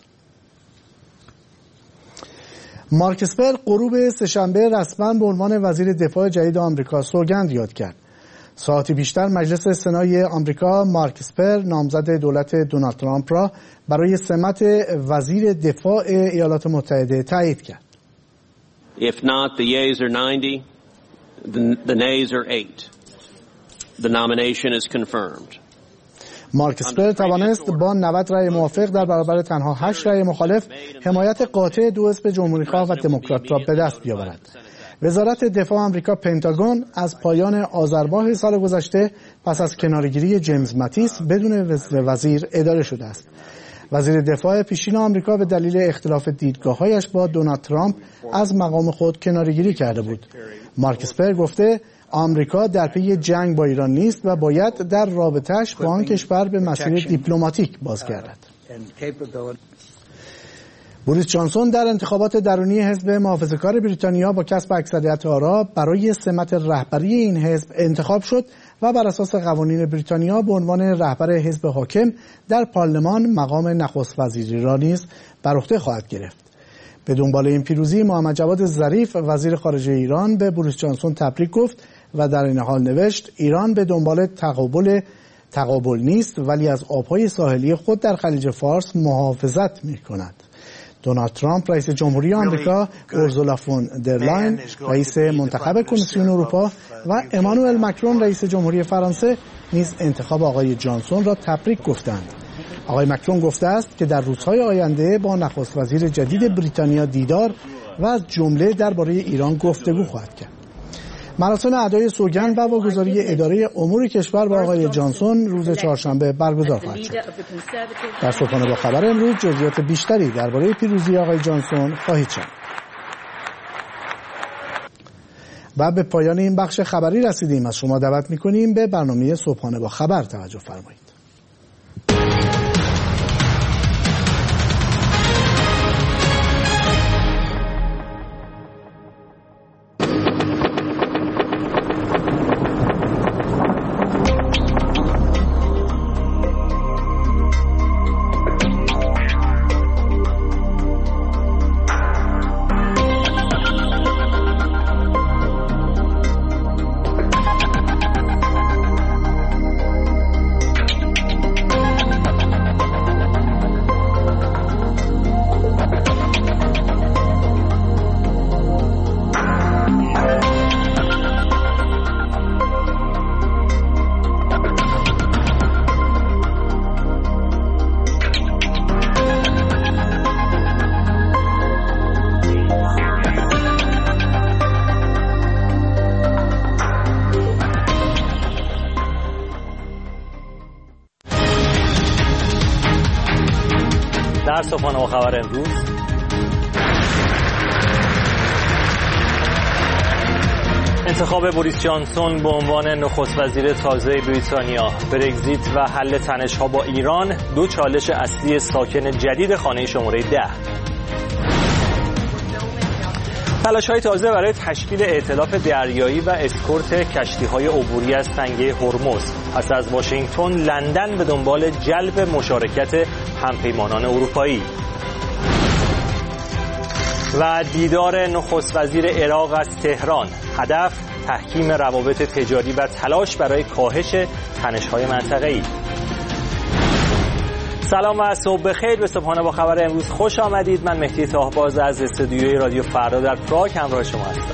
مارک اسپر غروب سه‌شنبه رسما به عنوان وزیر دفاع جدید آمریکا سوگند یاد کرد. ساعتی بیشتر مجلس سنای آمریکا مارک اسپر نامزد دولت دونالد ترامپ را برای سمت وزیر دفاع ایالات متحده تایید کرد. If not the yeas are 90, the nays are 8. The nomination is confirmed. مارک اسپر توانست با 90 رأی موافق در برابر تنها 8 رأی مخالف حمایت قاطع 2 حزب جمهوری‌خواه و دموکرات را به دست بیاورد. وزارت دفاع آمریکا پنتاگون از پایان آذر ماه سال گذشته پس از کناره‌گیری جیمز ماتیس بدون وزیر اداره شده است. وزیر دفاع پیشین آمریکا به دلیل اختلاف دیدگاه‌هایش با دونالد ترامپ از مقام خود کناره‌گیری کرده بود. مارک اسپر گفته آمریکا در پی جنگ با ایران نیست و باید در رابطه‌اش با آن کشور به مسیر دیپلماتیک بازگردد. بوریس جانسون در انتخابات درونی حزب محافظه‌کار بریتانیا با کسب اکثریت آرا برای سمت رهبری این حزب انتخاب شد و بر اساس قوانین بریتانیا به عنوان رهبر حزب حاکم در پارلمان مقام نخست وزیری را نیز بر عهده خواهد گرفت. به دنبال این پیروزی محمد جواد ظریف وزیر خارجه ایران به بوریس جانسون تبریک گفت و در این حال نوشت ایران به دنبال تقابل نیست ولی از آبهای ساحلی خود در خلیج فارس محافظت می‌کند. دونالد ترامپ رئیس جمهوری آمریکا، اورسولا فون در لاین رئیس منتخب کمیسیون اروپا و امانوئل مکرون رئیس جمهوری فرانسه نیز انتخاب آقای جانسون را تبریک گفتند. آقای مکرون گفته است که در روزهای آینده با نخست وزیر جدید بریتانیا دیدار و از جمله درباره ایران گفتگو خواهد کرد. مراسم ادای سوگند و واگذاری اداره امور کشور با آقای جانسون روز چهارشنبه برگزار خواهد شد. در صبحانه با خبر امروز جزئیات بیشتری درباره پیروزی آقای جانسون خواهید شنید. و به پایان این بخش خبری رسیدیم. از شما دعوت می‌کنیم به برنامه صبحانه با خبر توجه فرمایید. در صبحانه با خبر امروز. انتخاب بوریس جانسون به عنوان نخست وزیر تازه بریتانیا، برگزیت و حل تنش‌ها با ایران، دو چالش اصلی ساکن جدید خانه شماره 10. تلاش‌های تازه برای تشکیل ائتلاف دریایی و اسکورت کشتی‌های عبوری از تنگه هرمز. پس از واشنگتن، لندن به دنبال جلب مشارکت همپیمانان اروپایی. و دیدار نخست وزیر عراق از تهران، هدف تحکیم روابط تجاری و تلاش برای کاهش تنش‌های منطقه‌ای. سلام و صبح بخیر. به صبحانه با خبر امروز خوش آمدید. من مهدی طاهباز از استودیوی رادیو فردا در پراگ همراه شما هستم.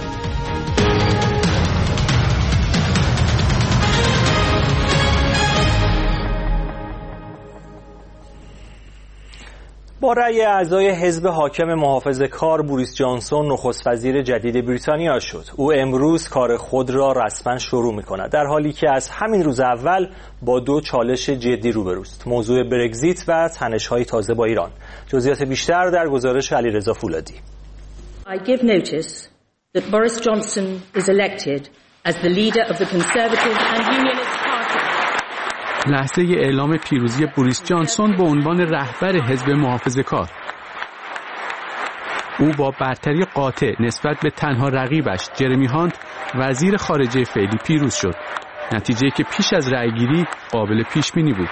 با رأی اعضای حزب حاکم محافظه‌کار بوریس جانسون نخست وزیر جدید بریتانیا شد. او امروز کار خود را رسما شروع می‌کند، در حالی که از همین روز اول با دو چالش جدی روبروست: موضوع برگزیت و تنش‌های تازه با ایران. جزئیات بیشتر در گزارش علیرضا فولادی. I give notice that Boris Johnson is elected as the leader of the Conservative and Unionist Party. لحظه اعلام پیروزی بوریس جانسون به عنوان رهبر حزب محافظه‌کار. او با برتری قاطع نسبت به تنها رقیبش جرمی هانت وزیر خارجه فعلی پیروز شد، نتیجه‌ای که پیش از رأیگیری قابل پیش بینی بود.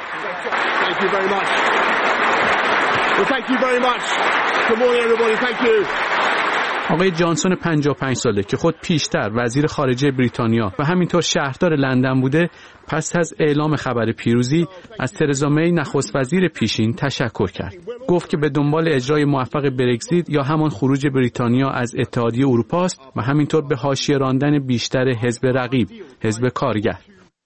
آقای جانسون 55 ساله که خود پیشتر وزیر خارجه بریتانیا و همینطور شهردار لندن بوده، پس از اعلام خبر پیروزی از ترزا می نخست وزیر پیشین تشکر کرد. گفت که به دنبال اجرای موفق برگزیت یا همان خروج بریتانیا از اتحادیه اروپا است و همینطور به حاشیه راندن بیشتر حزب رقیب، حزب کارگر.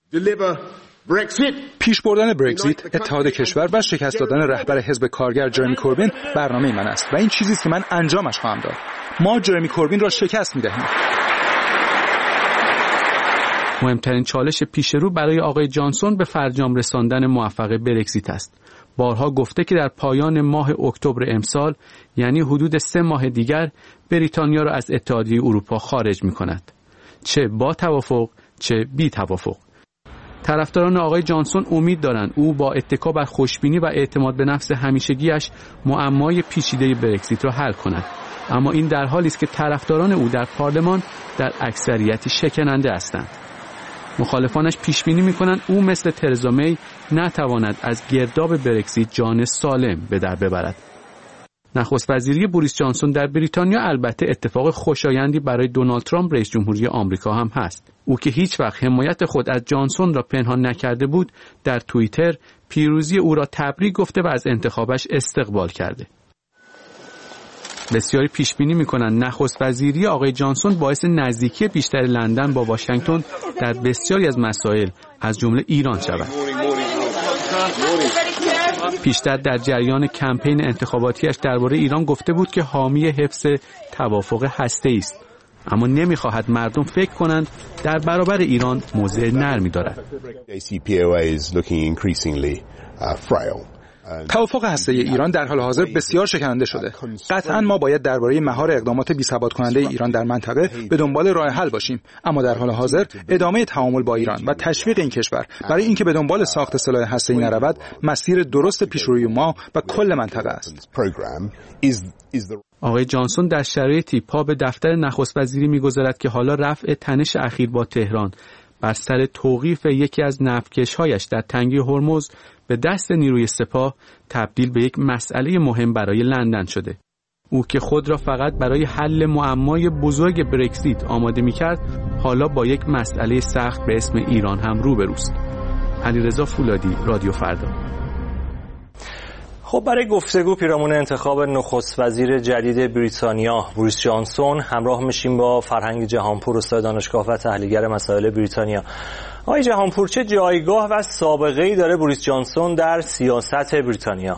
پیش بردن برگزیت، اتحاد کشور و شکست دادن رهبر حزب کارگر جرمی کوربین برنامه من است و این چیزی است که من انجامش خواهم داد. ما جرمی کوربین را شکست می‌دهیم. مهمترین چالش پیش رو برای آقای جانسون به فرجام رساندن موفق برگزیت است. بارها گفته که در پایان ماه اکتبر امسال، یعنی حدود 3 ماه دیگر، بریتانیا را از اتحادیه اروپا خارج می‌کند، چه با توافق چه بی توافق. طرفداران آقای جانسون امید دارند او با اتکا بر خوشبینی و اعتماد به نفس همیشگیش معمای پیچیده برگزیت را حل کند، اما این در حالی است که طرفداران او در پارلمان در اکثریتی شکننده هستند. مخالفانش پیش بینی می‌کنند او مثل ترزا می نتواند از گرداب برگزیت جان سالم به در ببرد. نخست وزیری بوریس جانسون در بریتانیا البته اتفاق خوشایندی برای دونالد ترامپ رئیس جمهوری آمریکا هم هست. او که هیچ وقت حمایت خود از جانسون را پنهان نکرده بود، در توییتر پیروزی او را تبریک گفته و از انتخابش استقبال کرده. بسیاری پیش بینی می‌کنند نخست وزیری آقای جانسون باعث نزدیکی بیشتر لندن با واشنگتن در بسیاری از مسائل از جمله ایران شود. پیشتر در جریان کمپین انتخاباتیش درباره ایران گفته بود که حامی حفظ توافق هسته‌ای است، اما نمی‌خواهد مردم فکر کنند در برابر ایران موضع نرمی دارد. توافق هسته‌ای ایران در حال حاضر بسیار شکننده شده. قطعاً ما باید درباره مهار اقدامات بی‌ثبات کننده ایران در منطقه به دنبال راه حل باشیم، اما در حال حاضر ادامه تعامل با ایران و تشویق این کشور برای اینکه به دنبال ساخت سلاح هسته‌ای نرود، مسیر درست پیشروی ما و کل منطقه است. آقای جانسون در شرایطی پا به دفتر نخست وزیری می‌گذارد که حالا رفع تنش اخیر با تهران بر سر توقیف یکی از نفتکش‌هایش در تنگه هرمز به دست نیروی سپاه تبدیل به یک مسئله مهم برای لندن شده. او که خود را فقط برای حل معمای بزرگ برگزیت آماده می‌کرد، حالا با یک مسئله سخت به اسم ایران هم روبروست. علیرضا فولادی، رادیو فردا. خب برای گفتگو پیرامون انتخاب نخست وزیر جدید بریتانیا بوریس جانسون همراه میشیم با فرهنگ جهانپور، استاد دانشگاه و تحلیلگر مسائل بریتانیا. آقای جهانپور، چه جایگاه و سابقه‌ای داره بوریس جانسون در سیاست بریتانیا؟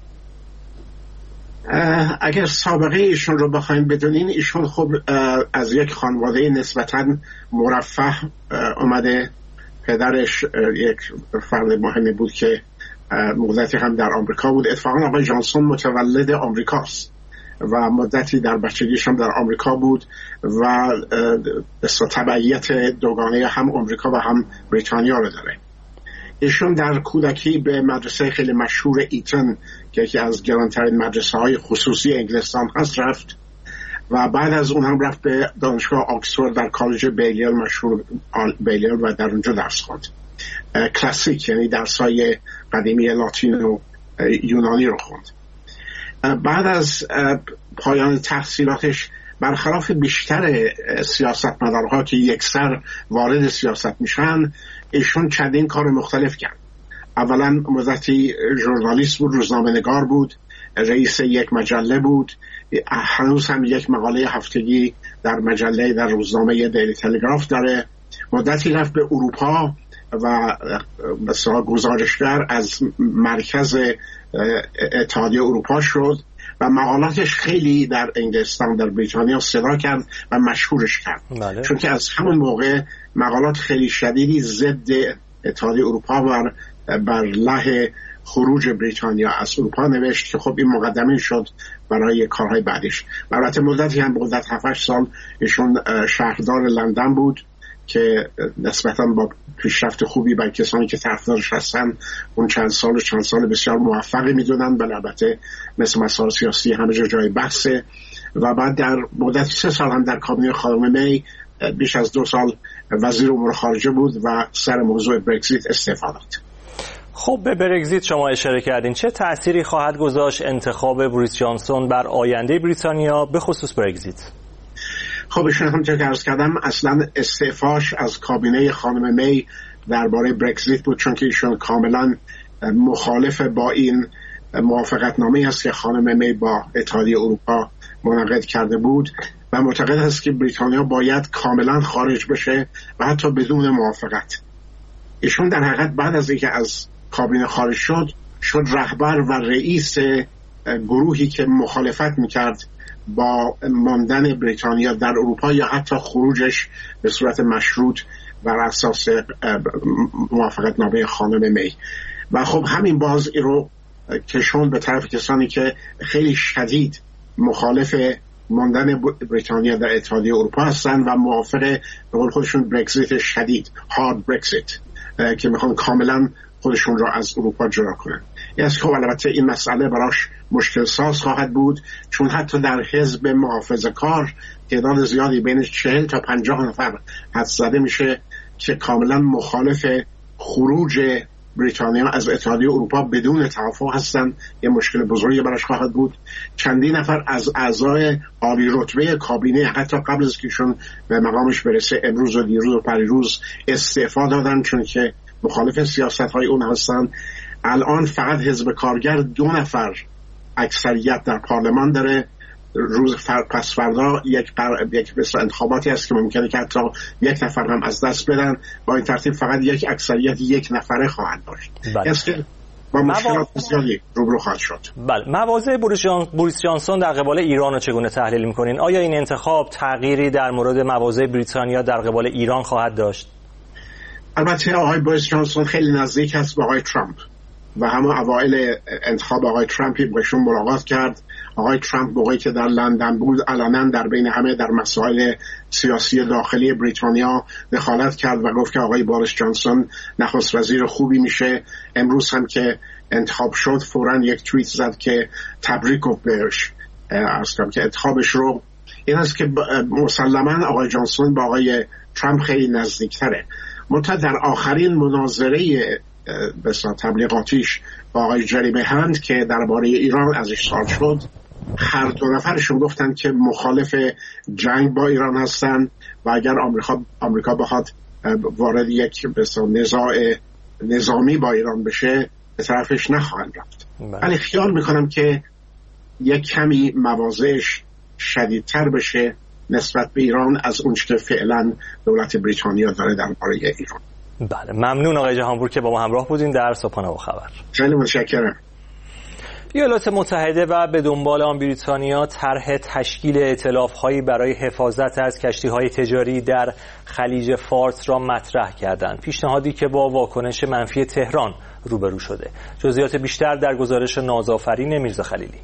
اگر سابقه ایشون رو بخوایم بدونین، ایشون خب از یک خانواده نسبتاً مرفه اومده. پدرش یک فرد مهمی بود که مدتی هم در آمریکا بود. اتفاقا آقای جانسون متولد آمریکاست و مدتی در بچگیش هم در آمریکا بود و تبعیت دوگانه هم آمریکا و هم بریتانیا رو داره. ایشون در کودکی به مدرسه خیلی مشهور ایتن که یکی از گرانترین مدرسه های خصوصی انگلستان هست رفت و بعد از اون هم رفت به دانشگاه آکسفورد در کالج بیلیل مشهور بیلیل و در اونجا درس خواند. کلاسیک یعنی درسای قدیمی لاتین و یونانی رو خوند. بعد از پایان تحصیلاتش برخلاف بیشتر سیاستمدارها که یکسر وارد سیاست میشن ایشون چندین کار مختلف کرد. اولا مدتی ژورنالیست بود، روزنامه‌نگار بود، رئیس یک مجله بود، هنوز هم یک مقاله هفتگی در مجله در روزنامه دیلی تلگراف داره. مدتی رفت به اروپا و مثلا گزارشگر از مرکز اتحادیه اروپا شد و مقالاتش خیلی در انگلستان در بریتانیا صدا کرد و مشهورش کرد. بله. چون که از همون موقع مقالات خیلی شدیدی ضد اتحادیه اروپا و بر له خروج بریتانیا از اروپا نوشت که خب این مقدمه شد برای کارهای بعدش. البته مدتی هم مدت 7-8 سال ایشون شهردار لندن بود که نسبتاً با پیشرفت خوبی برای کسانی که طرفدارش هستن اون چند سال بسیار موفقی میدونن. البته مثل مسائل سیاسی همه جای بحثه. و بعد در مدت 3 سال هم در کابینه خانم می بیش از 2 سال وزیر امور خارجه بود و سر موضوع برگزیت استعفا داد. خب به برگزیت شما اشاره کردین، چه تأثیری خواهد گذاشت انتخاب بوریس جانسون بر آینده بریتانیا به خصوص برگزیت؟ خب ایشون همونطور که عرض کردم اصلا استعفاش از کابینه خانم می درباره برگزیت بود، چون که ایشون کاملا مخالف با این موافقتنامه است که خانم می با اتحادیه اروپا منعقد کرده بود و معتقد است که بریتانیا باید کاملا خارج بشه و حتی بدون موافقت. ایشون در حقیقت بعد از اینکه از کابینه خارج شد رهبر و رئیس گروهی که مخالفت میکرد با ماندن بریتانیا در اروپا یا حتی خروجش به صورت مشروط بر اساس موافقتنامه خانم می. و خب همین باز این رو کشوند به طرف کسانی که خیلی شدید مخالف ماندن بریتانیا در اتحادیه اروپا هستن و موافق به قول خودشون برگزیت شدید، هارد برگزیت، که میخوان کاملا خودشون را از اروپا جدا کنن. یعنی خب البته این مسئله براش مشکل ساز خواهد بود، چون حتی در حزب محافظه‌کار تعداد زیادی بین 40 تا 50 نفر حدس زده میشه که کاملا مخالف خروج بریتانیا از اتحادیه اروپا بدون توافق هستن. یه مشکل بزرگی براش خواهد بود. چندین نفر از اعضای عالی رتبه کابینه حتی قبل از که ایشون به مقامش برسه امروز و دیروز و پریروز استعفا دادن، چون که مخالف سیاست‌های اون هستن. الان فقط حزب کارگر 2 نفر اکثریت در پارلمان داره. روز پس فردا یک انتخاباتی هست که ممکنه که حتی 1 نفر هم از دست بدن. با این ترتیب فقط یک اکثریت 1 نفره خواهد داشت. بله. با مشکلات زیادی روبرو خواهد شد. بله. مواضع بوریس جانسون در قبال ایران رو چگونه تحلیل می‌کنین؟ آیا این انتخاب تغییری در مورد مواضع بریتانیا در قبال ایران خواهد داشت؟ البته آقای بوریس جانسون خیلی نزدیک است به آقای ترامپ و همه اوایل انتخاب آقای ترامپ باشون ملاقات کرد. آقای ترامپ موقعی که در لندن بود علنا در بین همه در مسائل سیاسی داخلی بریتانیا دخالت کرد و گفت که آقای بوریس جانسون نخست وزیر خوبی میشه. امروز هم که انتخاب شد فوراً یک توییت زد که تبریک گفت بهش، اصلا که انتخابش رو. این است که مسلماً آقای جانسون با آقای ترامپ خیلی نزدیکتره. منتها در آخرین مناظره بسیار تبلیغاتیش با آقای جریمی هند که درباره ایران ازش سوال شد، هر 2 نفرشون گفتن که مخالف جنگ با ایران هستن و اگر آمریکا بخواد وارد یک بسیار نزاع نظامی با ایران بشه به طرفش نخواهند رفت. ولی خیال میکنم که یک کمی مواضعش شدیدتر بشه نسبت به ایران از اون که فعلا دولت بریتانیا داره درباره ایران. بله، ممنون آقای جهانپور که با ما همراه بودین در صبحانه و خبر. خیلی متشکرم. ایالات متحده و به دنبال آن بریتانیا طرح تشکیل ائتلاف‌هایی برای حفاظت از کشتی‌های تجاری در خلیج فارس را مطرح کردند. پیشنهادی که با واکنش منفی تهران روبرو شده. جزئیات بیشتر در گزارش نازآفرین میرزا خلیلی.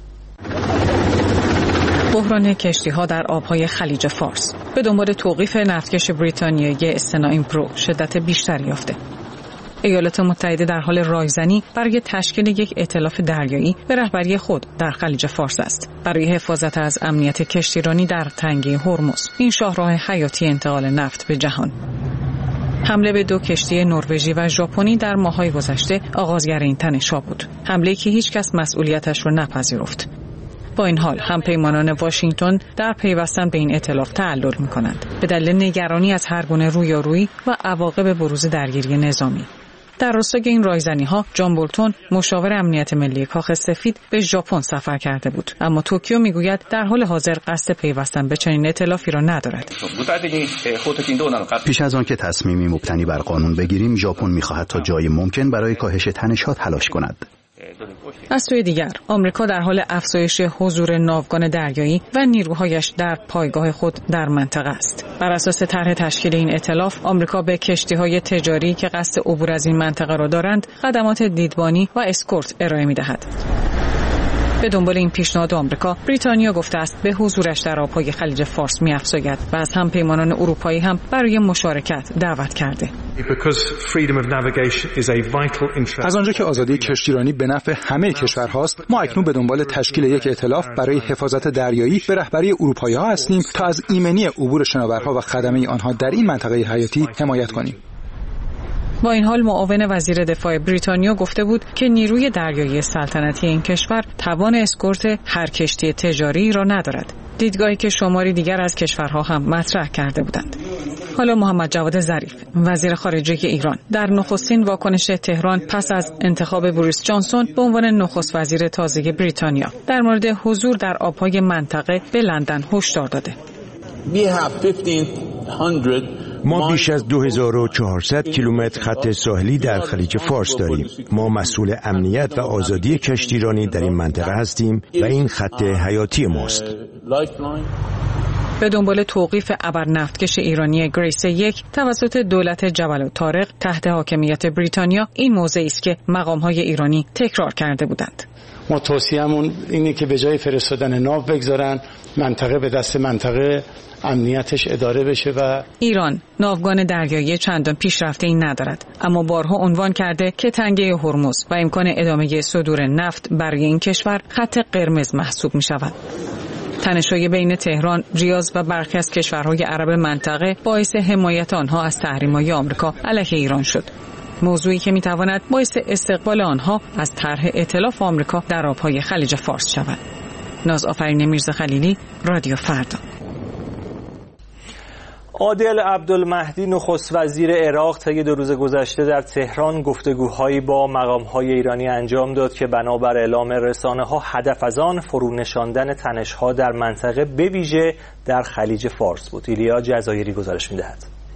بحران کشتی‌ها در آب‌های خلیج فارس به دنبال توقیف نفتکش بریتانیایی استنا ایمپرو شدت بیشتری یافته. ایالات متحده در حال رایزنی برای تشکیل یک ائتلاف دریایی به رهبری خود در خلیج فارس است برای حفاظت از امنیت کشتیرانی در تنگه هرمز، این شاهراه حیاتی انتقال نفت به جهان. حمله به 2 کشتی نروژی و ژاپنی در ماه‌های گذشته آغازگر این تنش‌ها بود. حمله‌ای که هیچ کس مسئولیتش را نپذیرفت. با این حال همپیمانان واشنگتن در پیوستن به این ائتلاف تعلل می‌کنند به دلیل نگرانی از هر گونه رویارویی و عواقب بروز درگیری نظامی. در راستای این رایزنی‌ها جان بولتون مشاور امنیت ملی کاخ سفید به ژاپن سفر کرده بود، اما توکیو میگوید در حال حاضر قصد پیوستن به چنین ائتلافی را ندارد. پیش از آن که تصمیمی مبتنی بر قانون بگیریم، ژاپن می‌خواهد تا جای ممکن برای کاهش تنش‌ها تلاش کند. از سوی دیگر آمریکا در حال افزایش حضور ناوگان دریایی و نیروهایش در پایگاه خود در منطقه است. بر اساس طرح تشکیل این ائتلاف، آمریکا به کشتی‌های تجاری که قصد عبور از این منطقه را دارند خدمات دیدبانی و اسکورت ارائه می‌دهد. به دنبال این پیشنهاد آمریکا، بریتانیا گفته است به حضورش در آب‌های خلیج فارس می‌افزاید و از همپیمانان اروپایی هم برای مشارکت دعوت کرده. از آنجا که آزادی کشتیرانی به نفع همه کشورهاست، ما اکنون به دنبال تشکیل یک ائتلاف برای حفاظت دریایی به رهبری اروپایی‌ها هستیم تا از ایمنی عبور شناورها و خدمه آنها در این منطقه حیاتی حمایت کنیم. با این حال معاون وزیر دفاع بریتانیا گفته بود که نیروی دریایی سلطنتی این کشور توان اسکورت هر کشتی تجاری را ندارد، دیدگاهی که شماری دیگر از کشورها هم مطرح کرده بودند. حالا محمد جواد ظریف وزیر خارجه ایران در نخستین واکنش تهران پس از انتخاب بوریس جانسون به عنوان نخست وزیر تازه بریتانیا در مورد حضور در آبهای منطقه به لندن هشدار داده. ما بیش از 2400 کیلومتر خط ساحلی در خلیج فارس داریم. ما مسئول امنیت و آزادی کشتیرانی در این منطقه هستیم و این خط حیاتی ماست. به دنبال توقیف ابرنفتکش ایرانی گریس 1 توسط دولت جبل الطارق تحت حاکمیت بریتانیا، این موضعی است که مقام‌های ایرانی تکرار کرده بودند. ما توصیه‌مون اینه که به جای فرستادن ناو بگذارن منطقه به دست منطقه امنیتش اداره بشه. و ایران ناوگان دریایی چندان پیشرفته‌ای ندارد، اما بارها عنوان کرده که تنگه هرمز و امکان ادامه صدور نفت برای این کشور خط قرمز محسوب می‌شود. تنش‌های بین تهران، ریاض و برخی از کشورهای عرب منطقه باعث حمایت آنها از تحریم‌های آمریکا علیه ایران شد. موضوعی که می‌تواند باعث استقبال آنها از طرح ائتلاف آمریکا در آب‌های خلیج فارس شود. نازآفرین میرزا خلیلی، رادیو فردا. عادل عبدالمهدی نخست وزیر عراق طی 2 روز گذشته در تهران گفتگوهایی با مقام‌های ایرانی انجام داد که بنابر اعلام رسانه‌ها هدف از آن فرونشاندن تنش‌ها در منطقه به ویژه در خلیج فارس بود. ایلیا جزایری گزارش می‌دهد.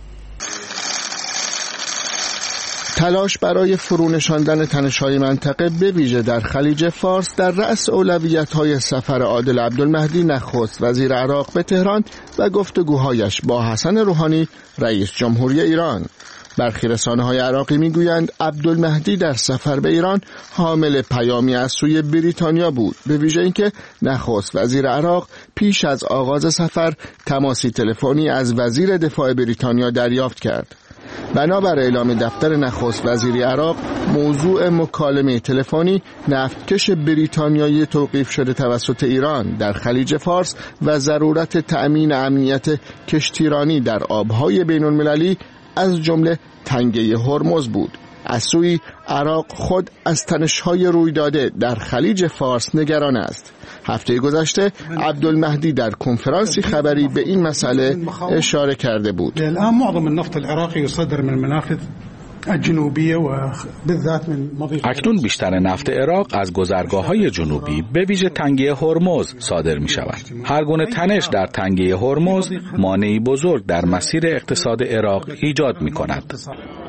تلاش برای فرونشاندن تنش‌های منطقه به ویژه در خلیج فارس در رأس اولویت‌های سفر عادل عبدالمهدی نخست وزیر عراق به تهران و گفتگوهایش با حسن روحانی رئیس جمهوری ایران. برخی رسانه‌های عراقی می‌گویند عبدالمهدی در سفر به ایران حامل پیامی از سوی بریتانیا بود، به ویژه اینکه نخست وزیر عراق پیش از آغاز سفر تماسی تلفنی از وزیر دفاع بریتانیا دریافت کرد. بنابر اعلام دفتر نخست وزیری عراق، موضوع مکالمه تلفنی نفتکش بریتانیایی توقیف شده توسط ایران در خلیج فارس و ضرورت تأمین امنیت کشتیرانی در آبهای بین‌المللی از جمله تنگه هرمز بود. از سوی عراق خود از تنش‌های روی داده در خلیج فارس نگران است. هفته گذشته عبدالمهدی در کنفرانسی خبری به این مسئله اشاره کرده بود. الان معظم النفط العراقي يصدر من المنافذ الجنوبية وبالذات من مضيق. اکنون بیشتر نفت عراق از گذرگاه‌های جنوبی به ویژه تنگه هرمز صادر می‌شود. هر گونه تنش در تنگه هرمز مانعی بزرگ در مسیر اقتصاد عراق ایجاد می‌کند.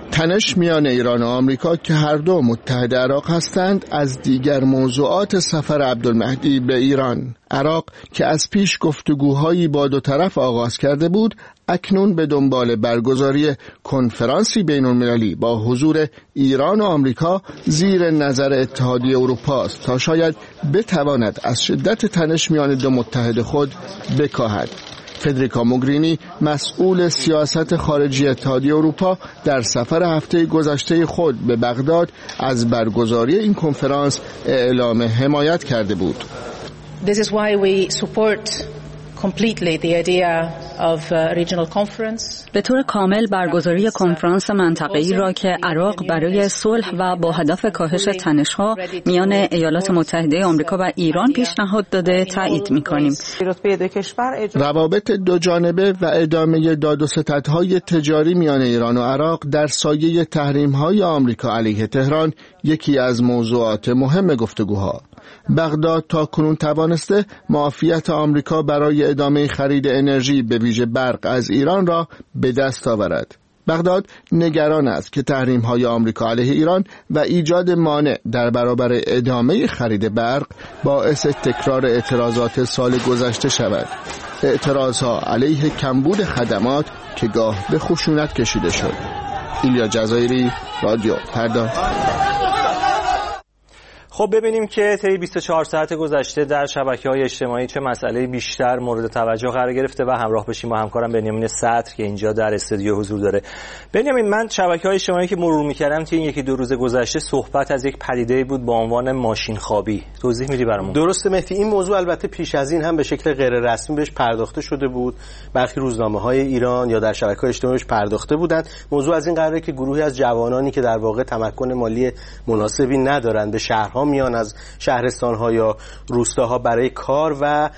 تنش میان ایران و آمریکا که هر دو متحد عراق هستند از دیگر موضوعات سفر عبدالمهدی به ایران. عراق که از پیش گفتگوهایی با دو طرف آغاز کرده بود، اکنون به دنبال برگزاری کنفرانسی بین‌المللی با حضور ایران و آمریکا زیر نظر اتحادیه اروپا است تا شاید بتواند از شدت تنش میان دو متحد خود بکاهد. فدریکا موگرینی مسئول سیاست خارجی اتحادیه اروپا در سفر هفته گذشته خود به بغداد از برگزاری این کنفرانس اعلام حمایت کرده بود. This is why we support completely the idea of regional conference. به طور کامل برگزاری کنفرانس منطقه‌ای را که عراق برای صلح و با هدف کاهش تنش‌ها میان ایالات متحده آمریکا و ایران پیشنهاد داده تایید می‌کنیم. روابط دو جانبه و ادامه داد و ستدهای تجاری میان ایران و عراق در سایه تحریم‌های آمریکا علیه تهران یکی از موضوعات مهم گفتگوها. بغداد تا کنون توانسته معافیت آمریکا برای ادامه خرید انرژی به ویژه برق از ایران را به دست آورد. بغداد نگران است که تحریم‌های آمریکا علیه ایران و ایجاد مانع در برابر ادامه خرید برق باعث تکرار اعتراضات سال گذشته شود. اعتراضها علیه کمبود خدمات که گاه به خشونت کشیده شد. ایلیا جزایری، رادیو فردا. خب ببینیم که طی 24 ساعت گذشته در شبکه‌های اجتماعی چه مسئله بیشتر مورد توجه قرار گرفته و همراه بشیم با همکارم بنیامین سطر که اینجا در استودیو حضور داره. بنیامین، من شبکه‌های اجتماعی که مرور می‌کردم طی این یکی دو روز گذشته صحبت از یک پدیده‌ای بود با عنوان ماشین خوابی. توضیح میدی برامون؟ درسته مهدی، این موضوع البته پیش از این هم به شکل غیر رسمی بهش پرداخته شده بود. برخی روزنامه‌های ایران یا در شبکه‌های اجتماعی پرداخته بودند. موضوع از این قراره که گروهی از جوانانی که در واقع تمکن مالی مناسبی ندارند به شهرها میان از شهرستان‌ها یا روستاها برای کار و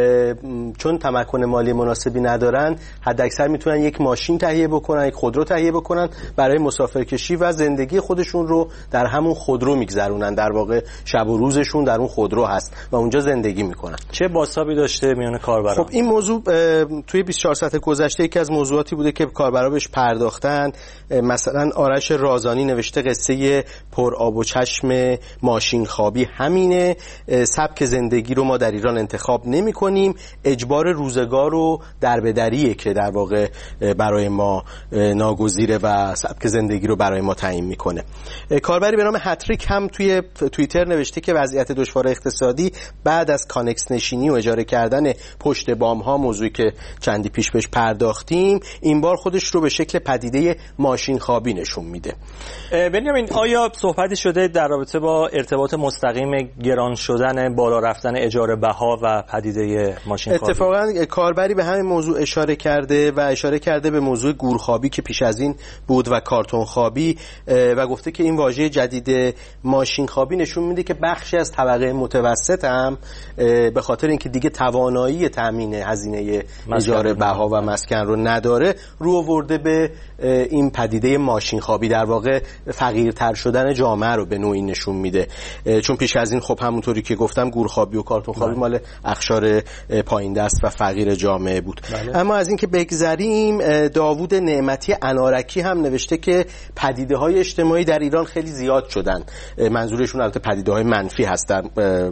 چون تمکن مالی مناسبی ندارن حداکثر میتونن یک ماشین تهیه بکنن، یک خودرو تهیه بکنن برای مسافرکشی و زندگی خودشون رو در همون خودرو میگذرونن. در واقع شب و روزشون در اون خودرو هست و اونجا زندگی میکنن. چه بازتابی داشته میان کاربران؟ خب این موضوع توی 24 ساعت گذشته یکی از موضوعاتی بوده که کاربرا بهش پرداختن. مثلا آرش رازانی نوشته قصه پر آب و چشم ماشین خوابی همینه. سبک زندگی رو ما در ایران انتخاب نمی‌کنیم، اجبار روزگار و دربدریه که در واقع برای ما ناگزیره و سبک زندگی رو برای ما تعیین میکنه. کاربری به نام هتریک هم توی توییتر نوشته که وضعیت دشوار اقتصادی بعد از کانکس نشینی و اجاره کردن پشت بام‌ها، موضوعی که چندی پیش بهش پرداختیم، این بار خودش رو به شکل پدیده ماشین خوابی نشون میده. بنیامین، آیا صحبتی شده در رابطه با ارتباط مستقیم گران شدن، بالا رفتن اجاره بها و پدیده ماشین خوابی؟ اتفاقا کاربری به همین موضوع اشاره کرده به موضوع گورخوابی که پیش از این بود و کارتون خوابی و گفته که این واژه جدید ماشین خوابی نشون میده که بخشی از طبقه متوسط هم به خاطر اینکه دیگه توانایی تامین هزینه اجاره بها و مسکن رو نداره، رو آورده به این پدیده ماشین خوابی. در واقع فقیرتر شدن جامعه رو به نوعی نشون میده، چون پیش از این خب همونطوری که گفتم گورخوابی و کارتون خوابی مال اخشار پایین دست و فقیر جامعه بود. اما از این که بگذریم، داوود نعمتی انارکی هم نوشته که پدیده‌های اجتماعی در ایران خیلی زیاد شدن. منظورشون البته پدیده‌های منفی هست در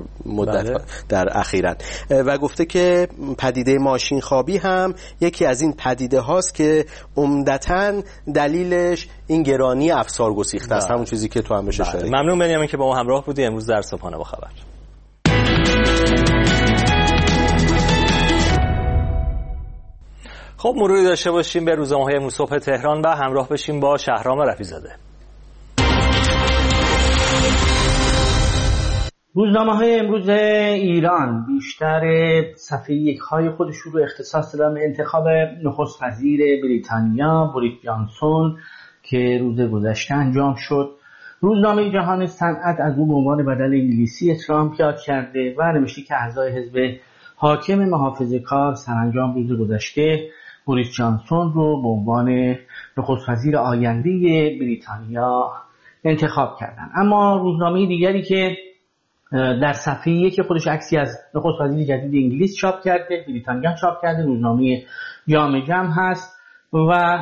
مدت در اخیراً، و گفته که پدیده ماشین خوابی هم یکی از این پدیده هاست که عمدتاً دلیلش این گرانی افسار گسیخته است، همون چیزی که تو هم بهش اشاره کردی. ممنون بنیامین که با ما همراه بودی امروز در صبحانه با خبر. خب مروری داشته باشیم به روزنامه‌های امروز صبح تهران و همراه بشیم با شهرام رفیع‌زاده. روزنامه‌های امروز ایران بیشتر صفحه یک‌های خودشون رو اختصاص دادن به انتخاب نخست وزیر بریتانیا بوریس جانسون که روز گذشته انجام شد. روزنامه جهان صنعت از او به عنوان بدل انگلیسی ترامپ یاد کرده و نوشته که اعضای حزب حاکم محافظه‌کار سرانجام روز گذشته بوریس جانسون رو به عنوان نخست وزیر آینده بریتانیا انتخاب کردن. اما روزنامه دیگری که در صفحه یک خودش عکسی از نخست وزیر جدید انگلیس چاپ کرده، بریتانیا چاپ کرده، روزنامه جامعه جمع هست و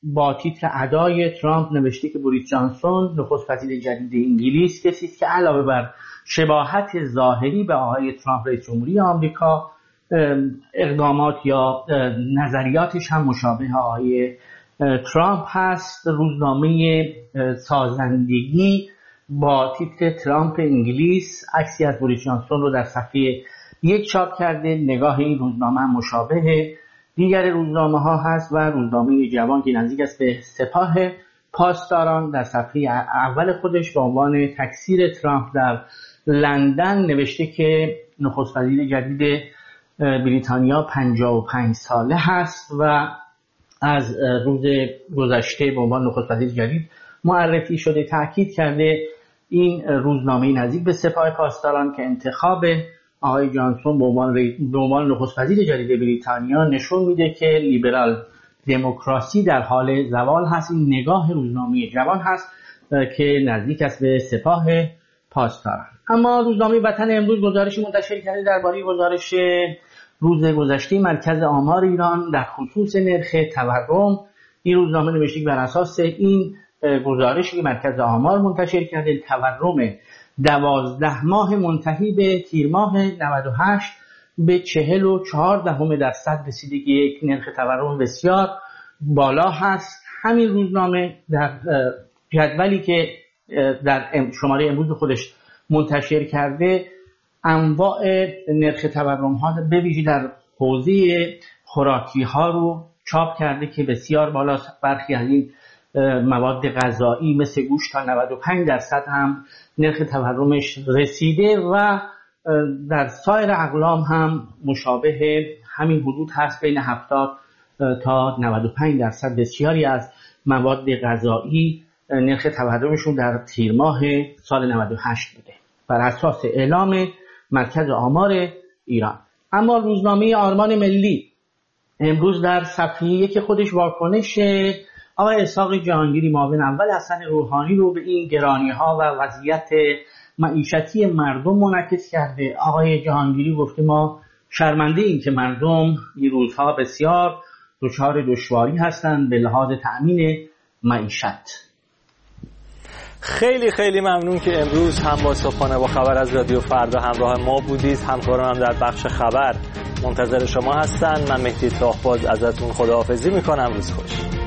با تیتر ادای ترامپ نوشته که بوریس جانسون نخست وزیر جدید انگلیس کسی است که علاوه بر شباهت ظاهری به آقای ترامپ رئیس جمهوری آمریکا، اقدامات یا نظریاتش هم مشابه آقای ترامپ هست. روزنامه سازندگی با تیتر ترامپ انگلیس عکسی از بوریس جانسون رو در صفحه 1 چاپ کرده. نگاه این روزنامه مشابه دیگر روزنامه ها هست و روزنامه جوان که نزدیک است به سپاه پاسداران در صفحه اول خودش با عنوان تکثیر ترامپ در لندن نوشته که نخست وزیر جدید بریتانیا 55 ساله هست و از روز گذشته به عنوان نخست وزیر جدید معرفی شده. تأکید کرده این روزنامه نزدیک به سپاه پاسداران که انتخاب آقای جانسون به عنوان نخست وزیر جدید بریتانیا نشون میده که لیبرال دموکراسی در حال زوال هست. این نگاه روزنامه جوان هست که نزدیک است به سپاه پاسداران. اما روزنامه وطن امروز گزارشی منتشر کرده درباره گزارش روز گذشته مرکز آمار ایران در خصوص نرخ تورم. این روزنامه نوشته که بر اساس این گزارشی که مرکز آمار منتشر کرده، تورم 12 ماه منتهی به تیر ماه 98 به 44% رسیده که یک نرخ تورم بسیار بالا هست. همین روزنامه در جدولی که در شماره امروز خودش منتشر کرده انواع نرخ تورم ها به ویژه در حوزه خوراکی ها رو چاپ کرده که بسیار بالاست. برخی از این مواد غذایی مثل گوشت تا 95% هم نرخ تورمش رسیده و در سایر اقلام هم مشابه همین حدود هست، بین 70 تا 95%. بسیاری از مواد غذایی نرخ تورمشون در تیر ماه سال 98 بوده بر اساس اعلام مرکز آمار ایران. اما روزنامه آرمان ملی امروز در صفحه 1 خودش واکنش آقای اسحاق جهانگیری معاون اول حسن روحانی رو به این گرانی‌ها و وضعیت معیشتی مردم منعکس کرده. آقای جهانگیری گفته ما شرمنده ایم که مردم این روزها بسیار دچار دشواری هستند به لحاظ تأمین معیشت. خیلی خیلی ممنون که امروز هم با صبحانه با خبر از رادیو فردا همراه ما بودید. همکارانم هم در بخش خبر منتظر شما هستن. من مهدی طاهباز ازتون خداحافظی میکنم. روز خوش.